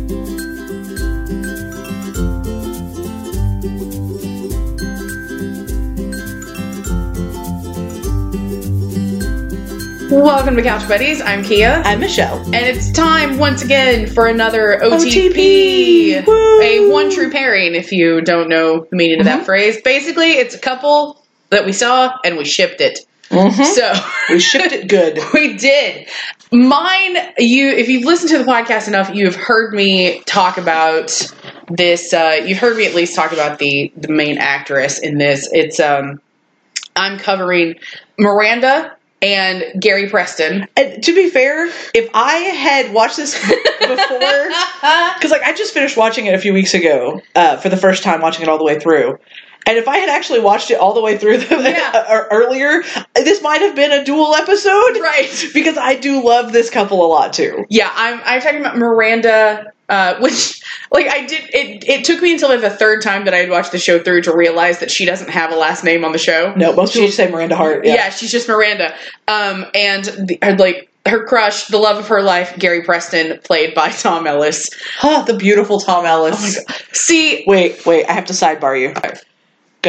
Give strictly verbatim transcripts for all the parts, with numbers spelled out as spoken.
Welcome to Couch Buddies. I'm Kia. I'm Michelle. And it's time once again for another O T P. O T P. Woo. A one true pairing, if you don't know the meaning of Mm-hmm. that phrase. Basically, it's a couple that we saw and we shipped it. Mm-hmm. So we shipped it good. We did. Mine, you, if you've listened to the podcast enough, you've heard me talk about this. Uh, you've heard me at least talk about the, the main actress in this. It's, um, I'm covering Miranda and Gary Preston. And to be fair, if I had watched this before, because like I just finished watching it a few weeks ago uh, for the first time, watching it all the way through. And if I had actually watched it all the way through the, yeah. uh, earlier, this might have been a dual episode, right? Because I do love this couple a lot too. Yeah, I'm. I'm talking about Miranda, uh, which, like, I did. It. It took me until like the third time that I had watched the show through to realize that she doesn't have a last name on the show. No, most people just say Miranda Hart. Yeah. Yeah, yeah she's just Miranda. Um, and the, her, like her crush, the love of her life, Gary Preston, played by Tom Ellis. Oh, the beautiful Tom Ellis. Oh my God. See, wait, wait, I have to sidebar you. but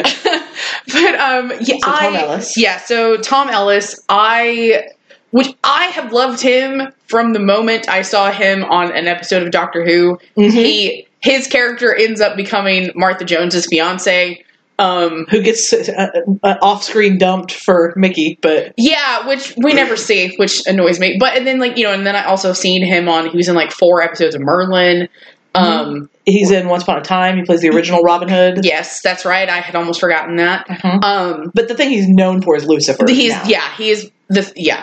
um, yeah, so Tom I, Ellis. Yeah, so Tom Ellis, I, which I have loved him from the moment I saw him on an episode of Doctor Who. Mm-hmm. He, his character ends up becoming Martha Jones's fiance, um, who gets uh, uh, off-screen dumped for Mickey, but yeah, which we never see, which annoys me. But and then like you know, and then I also seen him on. He was in like four episodes of Merlin. Um, he's in Once Upon a Time. He plays the original Robin Hood. Yes, that's right. I had almost forgotten that. Mm-hmm. Um, but the thing he's known for is Lucifer. he's now. yeah, he is the yeah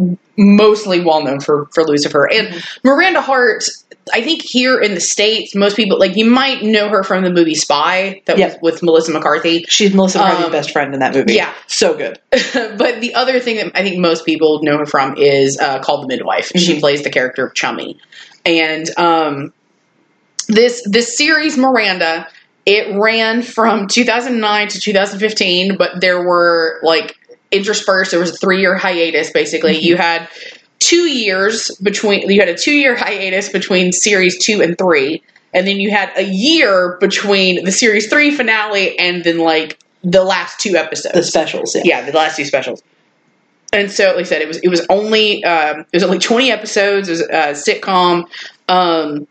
mostly well known for for Lucifer and Mm-hmm. Miranda Hart. I think here in the States, most people like you might know her from the movie Spy that Yep. was with Melissa McCarthy. She's Melissa McCarthy's Um, best friend in that movie. yeah. So good. But the other thing that I think most people know her from is uh, called The Midwife. Mm-hmm. She plays the character of Chummy, and um. This this series, Miranda, it ran from two thousand nine to two thousand fifteen, but there were, like, interspersed, there was a three-year hiatus, basically. Mm-hmm. You had two years between, you had a two-year hiatus between series two and three, and then you had a year between the series three finale and then, like, the last two episodes. The specials, yeah. Yeah, the last two specials. And so, like I said, it was, it was only, um, it was only twenty episodes, it was a sitcom, um...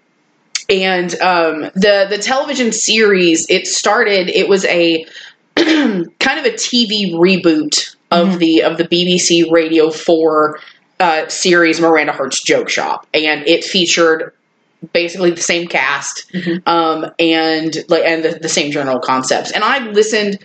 And um, the the television series, it started, it was a kind of a T V reboot of mm-hmm. the of the B B C Radio four uh, series Miranda Hart's Joke Shop. And it featured basically the same cast mm-hmm. um, and like and the, the same general concepts. And I listened,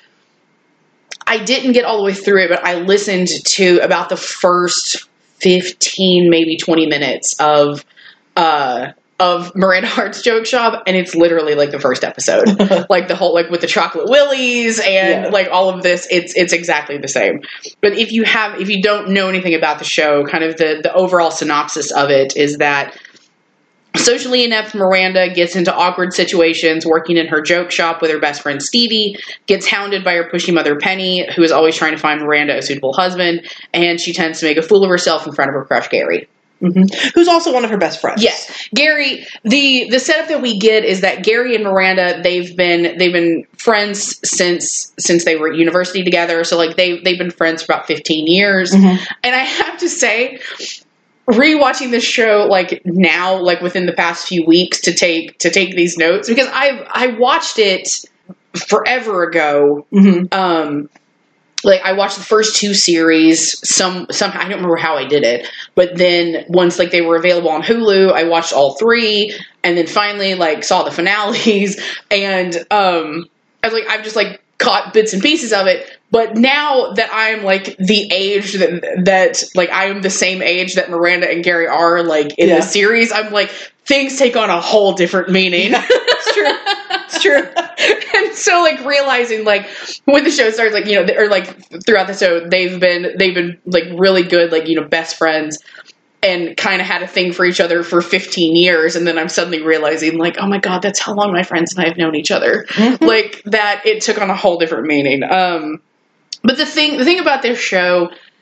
I didn't get all the way through it, but I listened to about the first fifteen, maybe twenty minutes of uh of Miranda Hart's Joke Shop, and it's literally like the first episode. Like the whole, like with the chocolate willies and yeah. like all of this, it's it's exactly the same. But if you have, if you don't know anything about the show, kind of the, the overall synopsis of it is that socially inept Miranda gets into awkward situations working in her joke shop with her best friend Stevie, gets hounded by her pushy mother Penny, who is always trying to find Miranda a suitable husband, and she tends to make a fool of herself in front of her crush Gary. Mm-hmm. Who's also one of her best friends. Yes, Gary. the The setup that we get is that Gary and Miranda they've been they've been friends since since they were at university together. So like they they've been friends for about fifteen years. Mm-hmm. And I have to say, rewatching this show like now, like within the past few weeks, to take to take these notes because I I watched it forever ago. Mm-hmm. Um, Like, I watched the first two series, some, some, I don't remember how I did it, but then once, like, they were available on Hulu, I watched all three, and then finally, like, saw the finales, and, um, I was like, I've just, like, caught bits and pieces of it, but now that I'm, like, the age that, that, like, I am the same age that Miranda and Gary are, like, in yeah. the series, I'm like, things take on a whole different meaning. Yeah, it's true. It's true. And so, like, realizing, like, when the show starts, like, you know, or, like, throughout the show, they've been, they've been, like, really good, like, you know, best friends and kind of had a thing for each other for fifteen years. And then I'm suddenly realizing, like, oh, my God, that's how long my friends and I have known each other. Mm-hmm. Like, that it took on a whole different meaning. Um, but the thing, the thing about this show,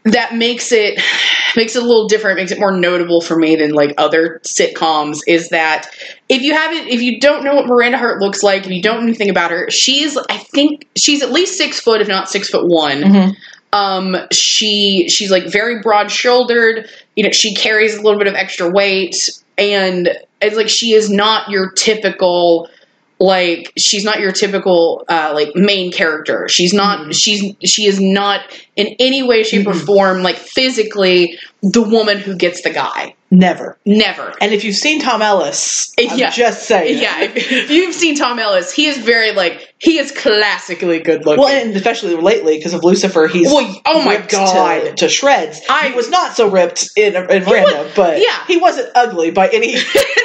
that makes it makes it a little different, makes it more notable for me than like other sitcoms is that if you haven't, if you don't know what Miranda Hart looks like, if you don't know anything about her, she's, I think she's at least six foot, if not six foot one. Mm-hmm. Um, she, she's like very broad shouldered, you know, she carries a little bit of extra weight, and it's like, she is not your typical, like, she's not your typical, uh, like, main character. She's not, mm-hmm. she's, she is not in any way, shape, mm-hmm. or form, like, physically the woman who gets the guy. Never. Never. And if you've seen Tom Ellis, I'm yeah. just saying. Yeah, if, if you've seen Tom Ellis, he is very, like, he is classically good looking. Well, and especially lately, because of Lucifer, he's well, oh my God. To, to shreds. I, he was not so ripped in, in Miranda, was, but yeah. he wasn't ugly by any...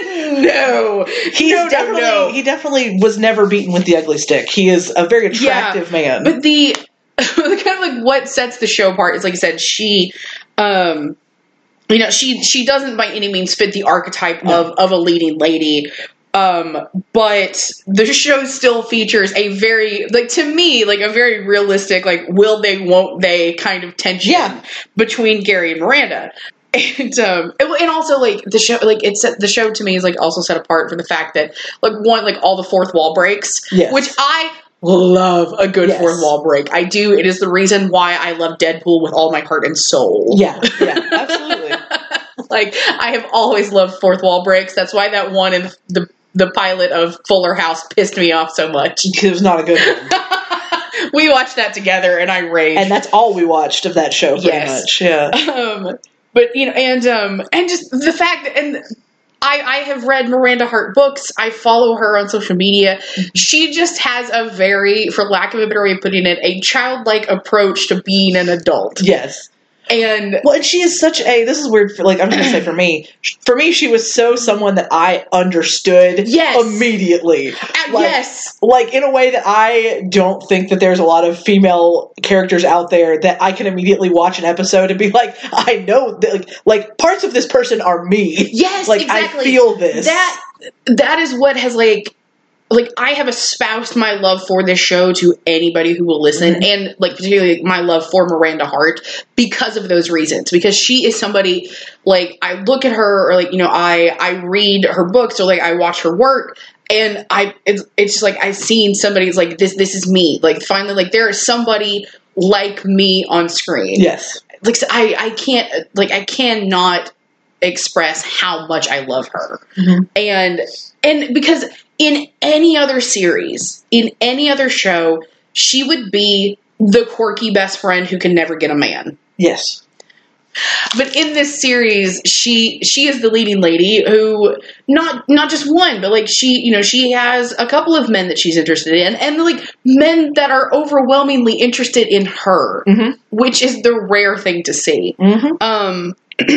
no. He's no, definitely, no, no. He definitely was never beaten with the ugly stick. He is a very attractive yeah, man. But the, the kind of like what sets the show apart is, like I said, she... um. You know, she she doesn't by any means fit the archetype no. of, of a leading lady, um, but the show still features a very, like, to me, like, a very realistic, like, will they, won't they kind of tension yeah. between Gary and Miranda. And, um, and also, like, the show, like, it's, the show to me is, like, also set apart for the fact that, like, one, like, all the fourth wall breaks, yes. which I... love a good yes. fourth wall break. I do. It is the reason why I love Deadpool with all my heart and soul. Yeah, yeah, absolutely. Like, I have always loved fourth wall breaks. That's why that one in the the pilot of Fuller House pissed me off so much. It was not a good one. We watched that together, and I raged. And that's all we watched of that show, pretty yes. much. Yeah. Um, but you know, and um, and just the fact that and. I, I have read Miranda Hart books. I follow her on social media. She just has a very, for lack of a better way of putting it, a childlike approach to being an adult. Yes. And well, and she is such a, this is weird, for, like, I'm going to say for me, for me, she was so someone that I understood yes. immediately. Uh, like, yes. Like, in a way that I don't think that there's a lot of female characters out there that I can immediately watch an episode and be like, I know, that, like, like, parts of this person are me. Yes, like, exactly. I feel this. That, that is what has, like, like, I have espoused my love for this show to anybody who will listen, mm-hmm. and, like, particularly my love for Miranda Hart because of those reasons. Because she is somebody, like, I look at her, or, like, you know, I, I read her books, or, like, I watch her work, and I, it's, it's just, like, I've seen somebody's, like, this, this is me. Like, finally, like, there is somebody like me on screen. Yes. Like, so I, I can't, like, I cannot express how much I love her. Mm-hmm. And, and because... in any other series, in any other show, she would be the quirky best friend who can never get a man. Yes. But in this series, she she is the leading lady who, not not just one, but like she, you know, she has a couple of men that she's interested in, and like men that are overwhelmingly interested in her, mm-hmm. which is the rare thing to see. Mm-hmm. Um,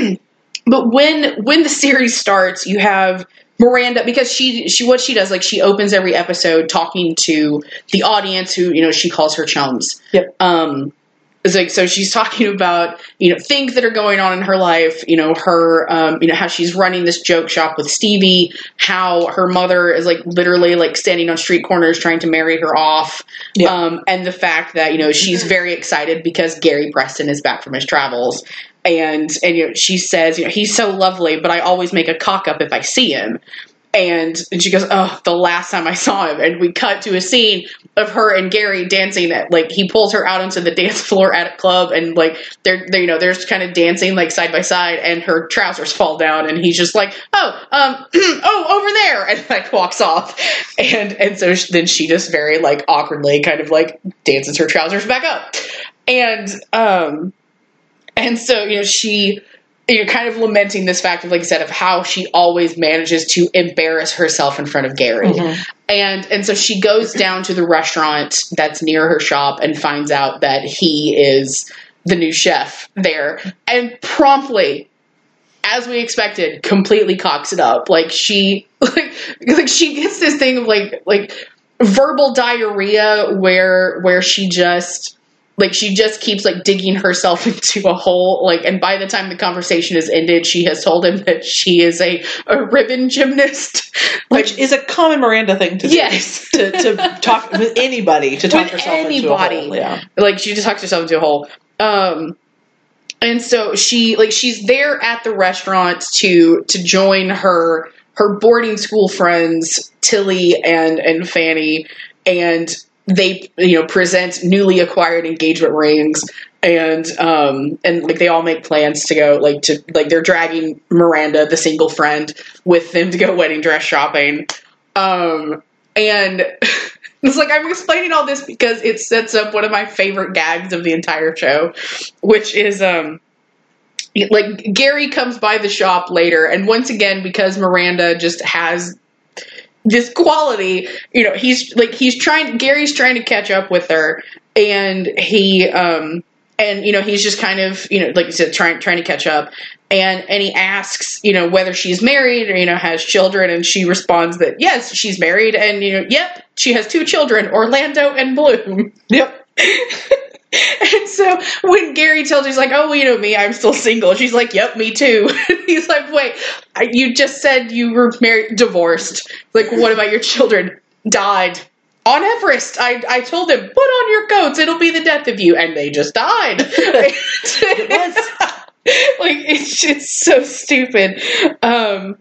but when when the series starts, you have Miranda, because she, she, what she does, like, she opens every episode talking to the audience who, you know, she calls her chums. Yep. Um, it's like, so she's talking about, you know, things that are going on in her life, you know, her, um, you know, how she's running this joke shop with Stevie, how her mother is, like, literally, like, standing on street corners trying to marry her off. Yep. Um, and the fact that, you know, she's very excited because Gary Preston is back from his travels. And, and, you know, she says, you know, he's so lovely, but I always make a cock up if I see him. And, and she goes, oh, the last time I saw him. And we cut to a scene of her and Gary dancing at, like, he pulls her out onto the dance floor at a club, and, like, they're, they're you know, they're just kind of dancing, like, side by side, and her trousers fall down, and he's just like, oh, um, oh, over there, and, like, walks off. And, and so then she just very, like, awkwardly kind of, like, dances her trousers back up. And, um... And so, you know, she, you know, kind of lamenting this fact of, like I said, of how she always manages to embarrass herself in front of Gary. Mm-hmm. And, and so she goes down to the restaurant that's near her shop and finds out that he is the new chef there, and promptly, as we expected, completely cocks it up. Like, she, like, like she gets this thing of, like, like verbal diarrhea where, where she just... Like, she just keeps, like, digging herself into a hole, like, and by the time the conversation is ended, she has told him that she is a, a ribbon gymnast. Like, which is a common Miranda thing to do. Yes. to, to talk with anybody, to talk with herself anybody. into a hole. Yeah. Like, she just talks herself into a hole. Um, and so she, like, she's there at the restaurant to, to join her, her boarding school friends, Tilly and, and Fanny, and they, you know, present newly acquired engagement rings, and, um, and, like, they all make plans to go, like, to, like, they're dragging Miranda, the single friend, with them to go wedding dress shopping. Um, and it's like, I'm explaining all this because it sets up one of my favorite gags of the entire show, which is, um, like, Gary comes by the shop later, and once again, because Miranda just has this quality, you know, he's, like, he's trying, Gary's trying to catch up with her, and he, um, and, you know, he's just kind of, you know, like you said, trying, trying to catch up, and, and he asks, you know, whether she's married or, you know, has children, and she responds that, yes, she's married, and, you know, yep, she has two children, Orlando and Bloom. Yep. And so when Gary tells her, he's like, oh, well, you know me, I'm still single. She's like, yep, me too. He's like, wait, I, you just said you were married, divorced. Like, what about your children? Died. On Everest. I, I told them, put on your coats, it'll be the death of you. And they just died. It was. Like, it's, it's so stupid. Um,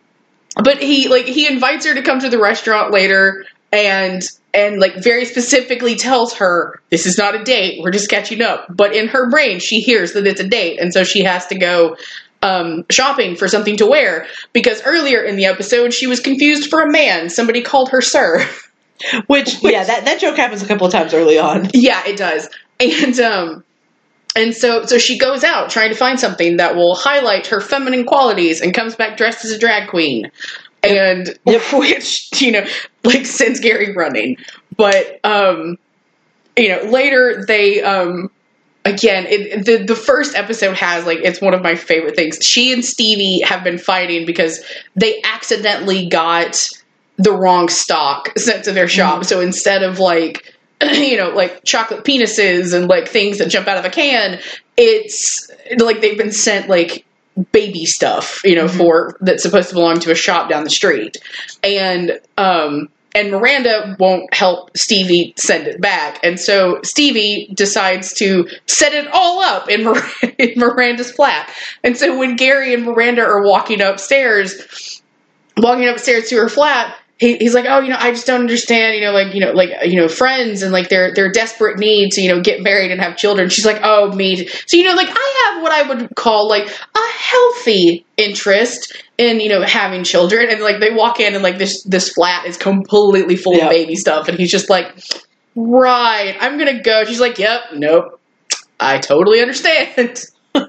but he, like, he invites her to come to the restaurant later, and and like very specifically tells her, this is not a date, we're just catching up. But in her brain, she hears that it's a date, and so she has to go um, shopping for something to wear, because earlier in the episode, she was confused for a man. Somebody called her sir. Which, Which yeah, that, that joke happens a couple of times early on. Yeah, it does. And, um, and so, so she goes out trying to find something that will highlight her feminine qualities, and comes back dressed as a drag queen. And yep. Which, you know, like, sends Gary running. But, um, you know, later they, um, again, it, the, the first episode has, like, it's one of my favorite things. She and Stevie have been fighting because they accidentally got the wrong stock sent to their shop. Mm-hmm. So instead of, like, you know, like chocolate penises and, like, things that jump out of a can, it's like they've been sent, like, baby stuff, you know, mm-hmm. for that's supposed to belong to a shop down the street. And um and Miranda won't help Stevie send it back. And so Stevie decides to set it all up in, Mir- in Miranda's flat. And so when Gary and Miranda are walking upstairs, walking upstairs to her flat, He, he's like, oh, you know, I just don't understand, you know, like, you know, like, you know, friends and, like, their, their desperate need to, you know, get married and have children. She's like, oh, me. So, you know, like, I have what I would call, like, a healthy interest in, you know, having children. And, like, they walk in and, like, this, this flat is completely full yep. of baby stuff. And he's just like, right, I'm going to go. She's like, yep, nope, I totally understand.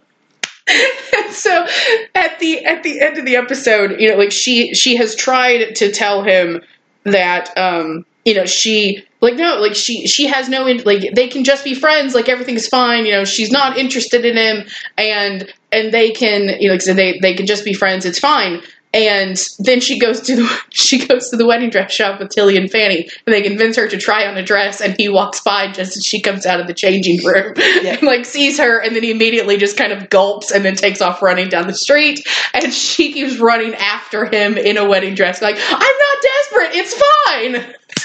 And so at the at the end of the episode, you know, like, she she has tried to tell him that um you know, she like no like she she has no in, like they can just be friends, like everything's fine, you know, she's not interested in him, and and they can, you know, like, so they they can just be friends, it's fine. And then she goes to the she goes to the wedding dress shop with Tilly and Fanny, and they convince her to try on a dress, and he walks by just as she comes out of the changing room, yeah. and, like, sees her, and then he immediately just kind of gulps and then takes off running down the street, and she keeps running after him in a wedding dress, like, I'm not desperate, it's fine.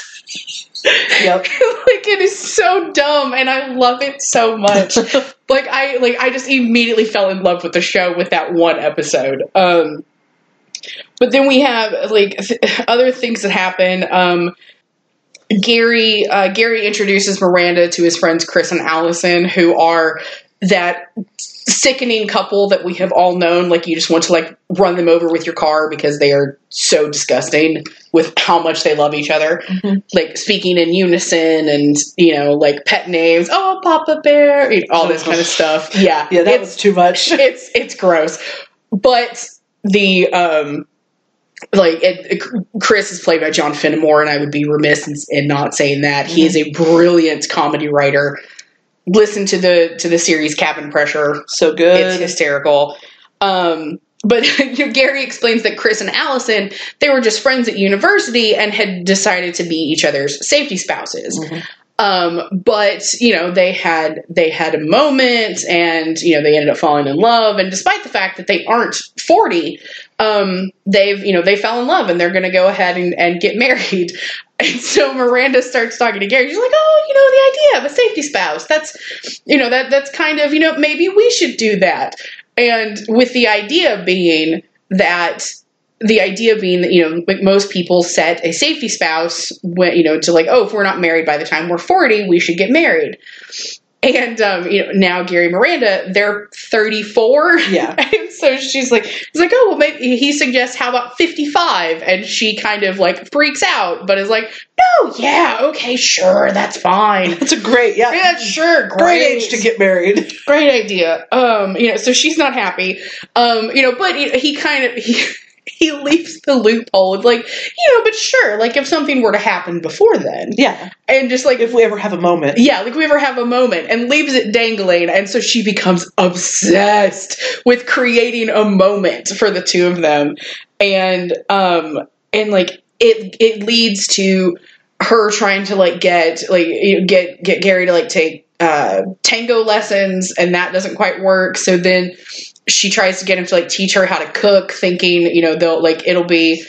Yep. Like, it is so dumb, and I love it so much. like I like I just immediately fell in love with the show with that one episode. Um But then we have, like, th- other things that happen. Um, Gary uh, Gary introduces Miranda to his friends Chris and Allison, who are that sickening couple that we have all known. Like, you just want to, like, run them over with your car because they are so disgusting with how much they love each other. Mm-hmm. Like, speaking in unison and, you know, like, pet names. Oh, Papa Bear. You know, all this kind of stuff. Yeah. Yeah, that was too much. it's It's gross. But the... um. Like, it, it, Chris is played by John Finnemore, and I would be remiss in, in not saying that. Mm-hmm. He is a brilliant comedy writer. Listen to the to the series Cabin Pressure. So good. It's hysterical. Um, but you know, Gary explains that Chris and Allison, they were just friends at university and had decided to be each other's safety spouses. Mm-hmm. Um, but, you know, they had, they had a moment, and, you know, they ended up falling in love. And despite the fact that they aren't forty, um, they've, you know, they fell in love, and they're going to go ahead and, and get married. And so Miranda starts talking to Gary. She's like, oh, you know, the idea of a safety spouse. That's, you know, that that's kind of, you know, maybe we should do that. And with the idea being that, the idea being that, you know, like most people set a safety spouse when, you know, to like, oh, if we're not married by the time we're forty, we should get married. And, um, you know, now Gary and Miranda, they're thirty-four. Yeah. And so she's like, he's like, oh, well, maybe he suggests, how about fifty-five? And she kind of like freaks out, but is like, no, yeah, okay, sure, that's fine. That's a great, yeah. Yeah, sure, great. Great age to get married. Great idea. Um, you know, so she's not happy. Um, you know, but he, he kind of, he, he leaves the loophole of like, you know, but sure, like if something were to happen before then. Yeah. And just like, if we ever have a moment. Yeah, like if we ever have a moment, and leaves it dangling. And so she becomes obsessed with creating a moment for the two of them. And, um, and like it, it leads to her trying to like get, like, you know, get, get Gary to like take, uh, tango lessons, and that doesn't quite work. So then she tries to get him to like teach her how to cook, thinking, you know, they'll like, it'll be,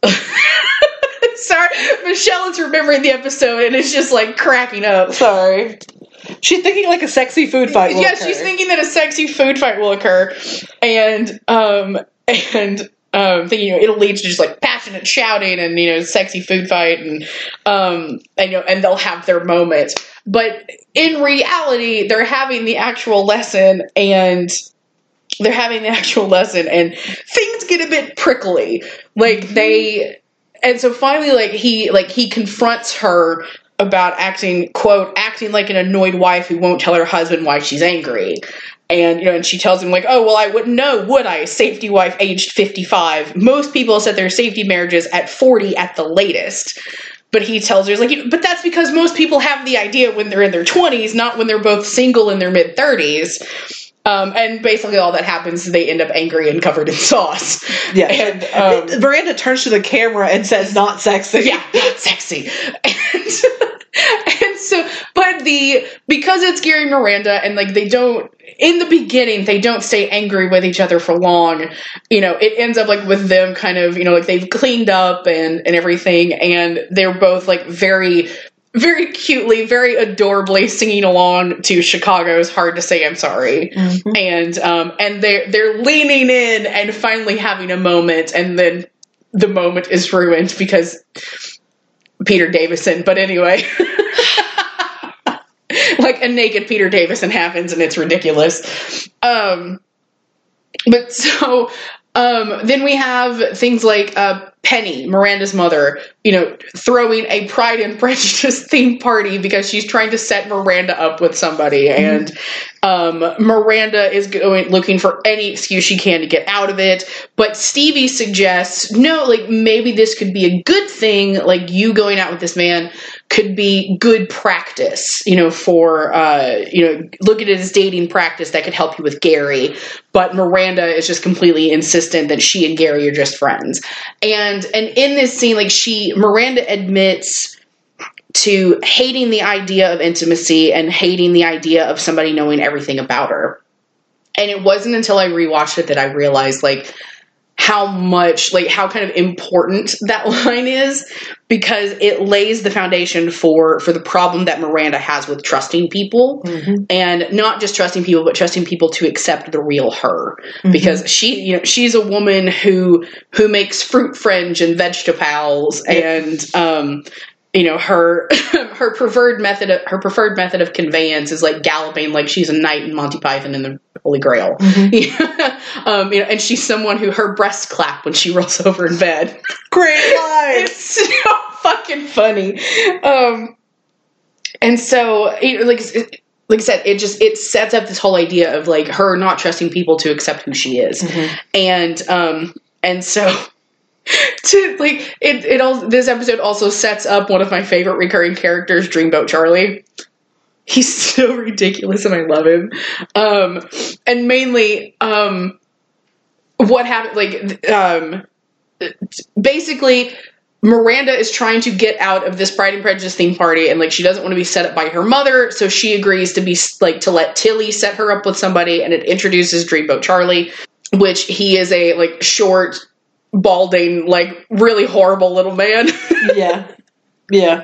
sorry, Michelle is remembering the episode and it's just like cracking up. Sorry. She's thinking like a sexy food fight will yeah, occur. She's thinking that a sexy food fight will occur. And, um, and, um, thinking, you know, it'll lead to just like passionate shouting and, you know, sexy food fight, and, um, and, you know, and they'll have their moment. But in reality, they're having the actual lesson, and they're having the actual lesson, and things get a bit prickly. Like they, and so finally, like he, like he confronts her about acting, quote, acting like an annoyed wife who won't tell her husband why she's angry. And, you know, and she tells him like, oh, well, I wouldn't know, would I? Safety wife aged fifty-five. Most people set their safety marriages at forty at the latest. But he tells her, he's like, but that's because most people have the idea when they're in their twenties, not when they're both single in their mid thirties. Um, and basically all that happens is they end up angry and covered in sauce. Yeah. And um, Miranda turns to the camera and says, not sexy. Yeah, not sexy. And, and so, but the, because it's Gary and Miranda, and like they don't, in the beginning, they don't stay angry with each other for long. You know, it ends up like with them kind of, you know, like they've cleaned up and, and everything, and they're both like very, very cutely, very adorably singing along to Chicago's Hard to Say I'm Sorry. Mm-hmm. And, um, and they're, they're leaning in and finally having a moment, and then the moment is ruined because Peter Davison, but anyway. Like a naked Peter Davison happens, and it's ridiculous. Um, but so, um, then we have things like, uh, Penny, Miranda's mother, you know, throwing a Pride and Prejudice themed party because she's trying to set Miranda up with somebody. Mm-hmm. And, um, Miranda is going, looking for any excuse she can to get out of it. But Stevie suggests, no, like maybe this could be a good thing. Like you going out with this man could be good practice, you know, for, uh, you know, look at it as dating practice that could help you with Gary. But Miranda is just completely insistent that she and Gary are just friends. And And and in this scene, like she, Miranda admits to hating the idea of intimacy and hating the idea of somebody knowing everything about her. And it wasn't until I rewatched it that I realized, like, how much, like, how kind of important that line is, because it lays the foundation for, for the problem that Miranda has with trusting people. Mm-hmm. And not just trusting people, but trusting people to accept the real her. Mm-hmm. Because she, you know, she's a woman who, who makes fruit fringe and vegetables, and, um, you know, her, her preferred method of, her preferred method of conveyance is like galloping like she's a knight in Monty Python and the Holy Grail. Mm-hmm. um, you know, and she's someone who, her breasts clap when she rolls over in bed. Great line! It's so fucking funny. Um, and so, you know, like, like I said, it just, it sets up this whole idea of like her not trusting people to accept who she is. Mm-hmm. And, um, and so, to like it, it all, this episode also sets up one of my favorite recurring characters, Dreamboat Charlie. He's so ridiculous and I love him. Um, and mainly, um, what happened, like, um, basically Miranda is trying to get out of this Pride and Prejudice theme party, and like she doesn't want to be set up by her mother, so she agrees to be like to let Tilly set her up with somebody, and it introduces Dreamboat Charlie, which he is a like short, balding, like really horrible little man. Yeah. Yeah.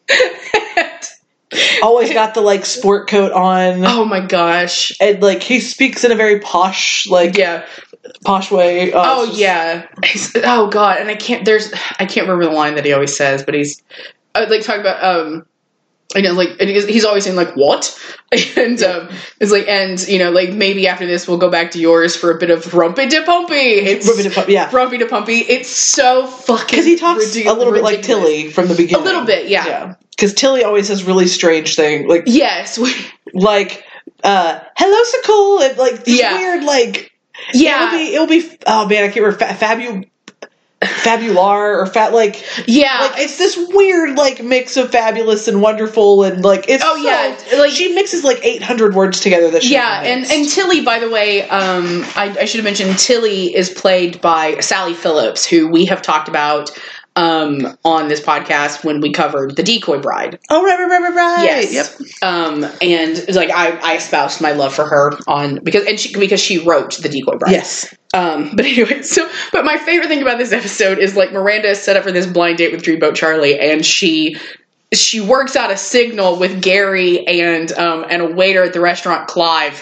Always got the, like, sport coat on. Oh my gosh. And, like, he speaks in a very posh, like, yeah. posh way. Uh, oh, just... yeah. He's, oh, God. And I can't, there's, I can't remember the line that he always says, but he's, I would like talking about, um, you know, like, and he's always saying, like, what? And, um, it's like, and, you know, like, maybe after this we'll go back to yours for a bit of rumpy de pumpy. It's rumpy de pumpy, yeah. Rumpy de pumpy. It's so fucking Because he talks ridic- a little bit ridiculous. Like Tilly from the beginning. A little bit, yeah. Yeah. Because Tilly always says really strange things. Like, yes. like, uh, hello, so cool. And, like, this yeah. weird, like, yeah. It'll be, it'll be, oh, man, I can't remember, fa- Fabu... Fabular or fat like yeah like it's this weird like mix of fabulous and wonderful and like it's oh so, yeah like she mixes like eight hundred words together that she yeah and and Tilly, by the way, um I, I should have mentioned Tilly is played by Sally Phillips, who we have talked about um on this podcast when we covered The Decoy Bride. Oh right right right right yes yep um and like I I espoused my love for her on because and she because she wrote The Decoy Bride. yes Um, but anyway, so, but my favorite thing about this episode is, like, Miranda is set up for this blind date with Dreamboat Charlie, and she, she works out a signal with Gary and, um, and a waiter at the restaurant, Clive.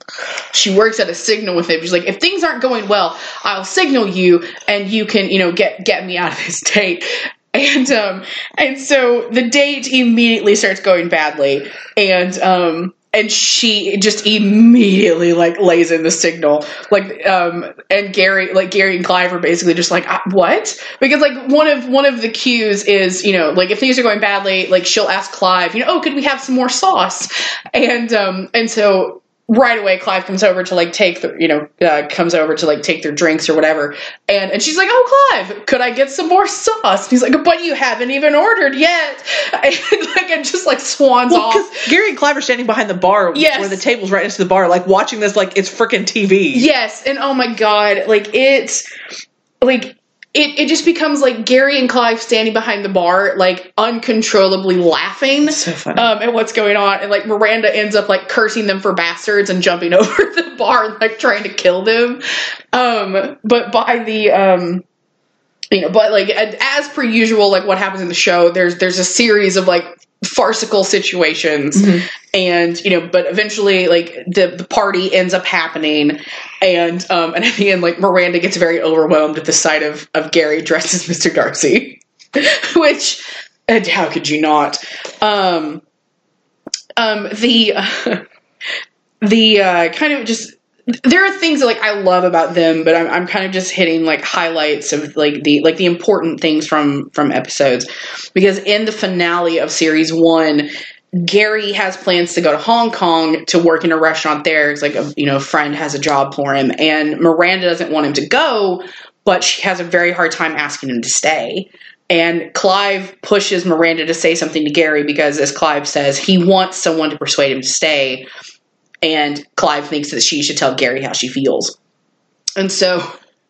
She works out a signal with him. She's like, if things aren't going well, I'll signal you, and you can, you know, get, get me out of this date. And, um, and so the date immediately starts going badly, and, um, and she just immediately, like, lays in the signal. Like, um, and Gary, like, Gary and Clive are basically just like, what? Because, like, one of, one of the cues is, you know, like, if things are going badly, like, she'll ask Clive, you know, oh, could we have some more sauce? And, um, and so right away, Clive comes over to, like, take the, you know, uh, comes over to, like, take their drinks or whatever. And, and she's like, oh, Clive, could I get some more sauce? And he's like, but you haven't even ordered yet. And, like, it just, like, swans well, off. Gary and Clive are standing behind the bar yes. where the table's right next to the bar, like, watching this like it's freaking T V. Yes. And, oh, my God. Like, it's, like... It it just becomes like Gary and Clive standing behind the bar, like uncontrollably laughing so funny. Um, at what's going on. And like Miranda ends up like cursing them for bastards and jumping over the bar and like trying to kill them. Um, but by the, um, you know, but like as per usual, like what happens in the show, there's there's a series of like farcical situations. Mm-hmm. And, you know, but eventually like the, the party ends up happening. And um, and at the end, like, Miranda gets very overwhelmed at the sight of, of Gary dressed as Mister Darcy. Which, and how could you not? Um, um, the, uh, the uh, kind of just, there are things that, like, I love about them, but I'm, I'm kind of just hitting, like, highlights of, like, the, like, the important things from, from episodes. Because in the finale of series one, Gary has plans to go to Hong Kong to work in a restaurant there. It's like, a, you know, a friend has a job for him. And Miranda doesn't want him to go, but she has a very hard time asking him to stay. And Clive pushes Miranda to say something to Gary because, as Clive says, he wants someone to persuade him to stay. And Clive thinks that she should tell Gary how she feels. And so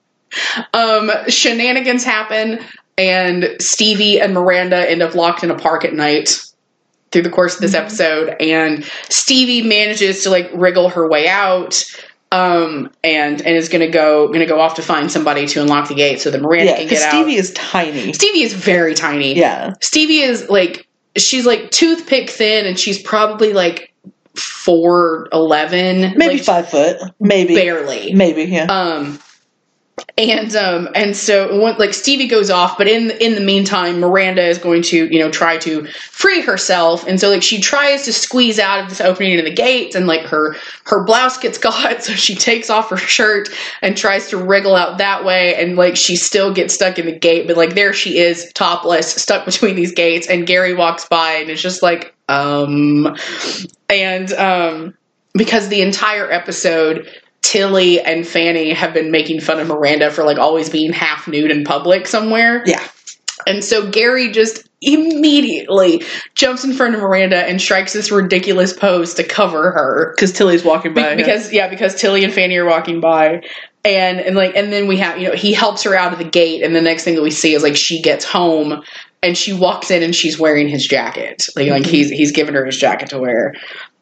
um, shenanigans happen, and Stevie and Miranda end up locked in a park at night through the course of this mm-hmm. episode, and Stevie manages to like wriggle her way out, um, and and is gonna go gonna go off to find somebody to unlock the gate so that Miranda yeah, can get out. Stevie is tiny. Stevie is very tiny. Yeah, Stevie is like she's like toothpick thin, and she's probably like four eleven, maybe like, five foot, maybe barely, maybe yeah. Um, And, um, and so when, like Stevie goes off, but in, in the meantime, Miranda is going to, you know, try to free herself. And so like she tries to squeeze out of this opening into the gate, and like her, her blouse gets caught. So she takes off her shirt and tries to wriggle out that way. And like, she still gets stuck in the gate, but like there she is topless, stuck between these gates. And Gary walks by and it's just like, um, and, um, because the entire episode, Tilly and Fanny have been making fun of Miranda for like always being half nude in public somewhere. Yeah. And so Gary just immediately jumps in front of Miranda and strikes this ridiculous pose to cover her. Because Tilly's walking by. Be- because, yeah, because Tilly and Fanny are walking by. And, and like, and then we have, you know, he helps her out of the gate. And the next thing that we see is like, she gets home and she walks in and she's wearing his jacket. Like, mm-hmm. like he's, he's given her his jacket to wear.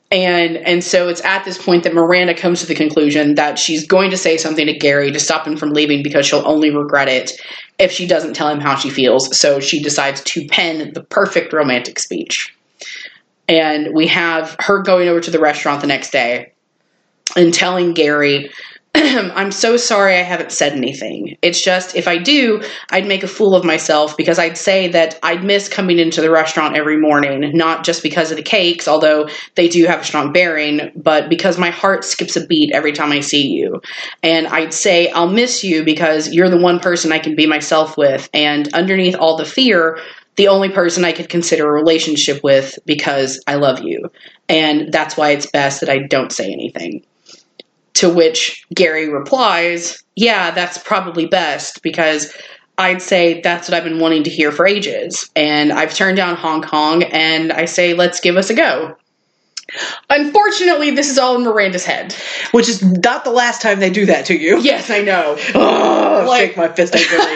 And and so it's at this point that Miranda comes to the conclusion that she's going to say something to Gary to stop him from leaving because she'll only regret it if she doesn't tell him how she feels. So she decides to pen the perfect romantic speech. And we have her going over to the restaurant the next day and telling Gary, I'm so sorry I haven't said anything. It's just, if I do, I'd make a fool of myself because I'd say that I'd miss coming into the restaurant every morning, not just because of the cakes, although they do have a strong bearing, but because my heart skips a beat every time I see you. And I'd say I'll miss you because you're the one person I can be myself with. And underneath all the fear, the only person I could consider a relationship with because I love you. And that's why it's best that I don't say anything. To which Gary replies, yeah, that's probably best because I'd say that's what I've been wanting to hear for ages. And I've turned down Hong Kong and I say, let's give us a go. Unfortunately, this is all in Miranda's head. Which is not the last time they do that to you. Yes, I know. Oh, Like- shake my fist angrily.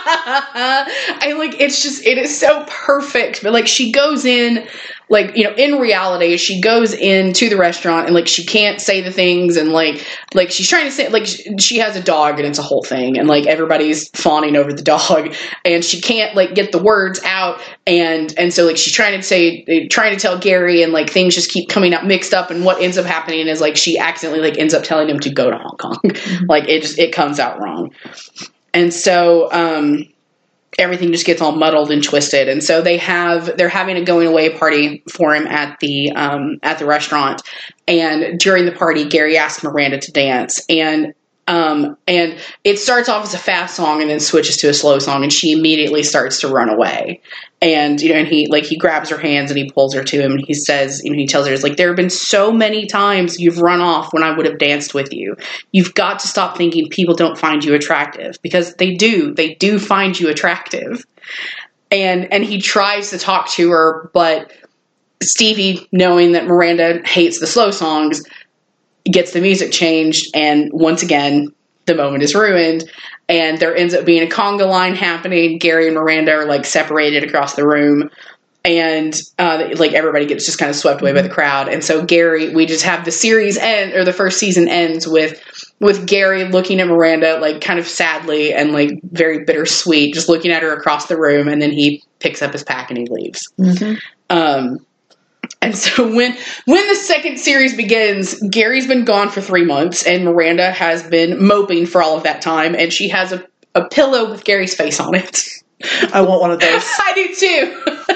I like, it's just, it is so perfect. But like, she goes in, like, you know, in reality, she goes into the restaurant and like, she can't say the things and like, like she's trying to say, like, she, she has a dog and it's a whole thing. And like, everybody's fawning over the dog and she can't like get the words out. And, and so like, she's trying to say, trying to tell Gary and like, things just keep coming up mixed up. And what ends up happening is like, she accidentally like ends up telling him to go to Hong Kong. Like it just, it comes out wrong. And so, um, everything just gets all muddled and twisted. And so they have, they're having a going away party for him at the, um, at the restaurant. And during the party, Gary asks Miranda to dance. And, um, and it starts off as a fast song and then switches to a slow song. And she immediately starts to run away. And, you know, and he, like, he grabs her hands and he pulls her to him. And he says, you know, he tells her, it's like, there have been so many times you've run off when I would have danced with you. You've got to stop thinking people don't find you attractive because they do. They do find you attractive. And, and he tries to talk to her, but Stevie, knowing that Miranda hates the slow songs, gets the music changed. And once again, the moment is ruined. And there ends up being a conga line happening. Gary and Miranda are like separated across the room. And uh, like everybody gets just kind of swept away by the crowd. And so Gary, we just have the series end, or the first season ends with with Gary looking at Miranda like kind of sadly and like very bittersweet, just looking at her across the room. And then he picks up his pack and he leaves. Mm-hmm. Um, and so when when the second series begins, Gary's been gone for three months and Miranda has been moping for all of that time. And she has a, a pillow with Gary's face on it. I want one of those. I do too.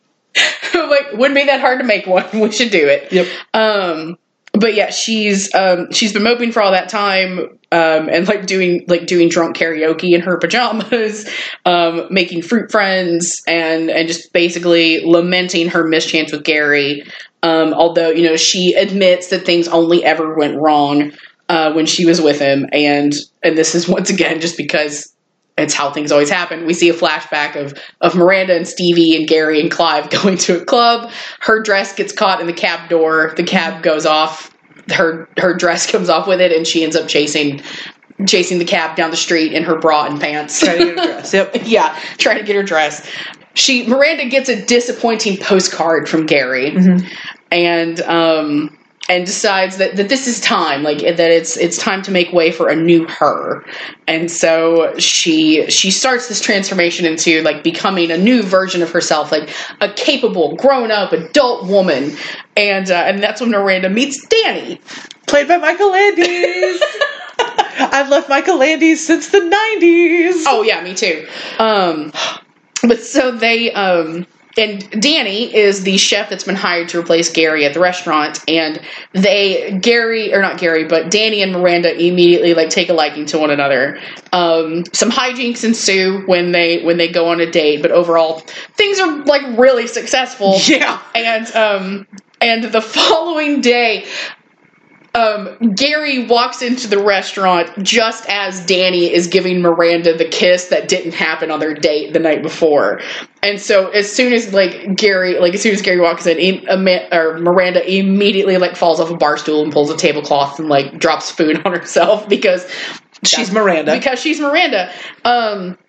Like, wouldn't be that hard to make one. We should do it. Yep. Um, but yeah, she's um, she's been moping for all that time, um, and like doing like doing drunk karaoke in her pajamas, um, making fruit friends, and and just basically lamenting her mischance with Gary. Um, although, you know, she admits that things only ever went wrong uh, when she was with him, and and this is once again just because it's how things always happen. We see a flashback of, of Miranda and Stevie and Gary and Clive going to a club. Her dress gets caught in the cab door. The cab goes off. Her her dress comes off with it, and she ends up chasing chasing the cab down the street in her bra and pants. Trying to get her dress. Yep. Yeah, trying to get her dress. She Miranda gets a disappointing postcard from Gary, Mm-hmm. and um. And decides that, that this is time, like that it's it's time to make way for a new her, and so she she starts this transformation into like becoming a new version of herself, like a capable, grown up, adult woman, and uh, and that's when Miranda meets Danny, Played by Michael Landis. I've loved Michael Landis since the nineties. Oh yeah, me too. Um, but so they um. And Danny is the chef that's been hired to replace Gary at the restaurant. And they, Gary, or not Gary, but Danny and Miranda immediately like take a liking to one another. Um, some hijinks ensue when they, when they go on a date, but overall things are like really successful. Yeah. And, um, and the following day, Um, Gary walks into the restaurant just as Danny is giving Miranda the kiss that didn't happen on their date the night before. And so as soon as like Gary, like as soon as Gary walks in, he, or Miranda immediately like falls off a bar stool and pulls a tablecloth and like drops food on herself because She's Miranda. Because she's Miranda. Um,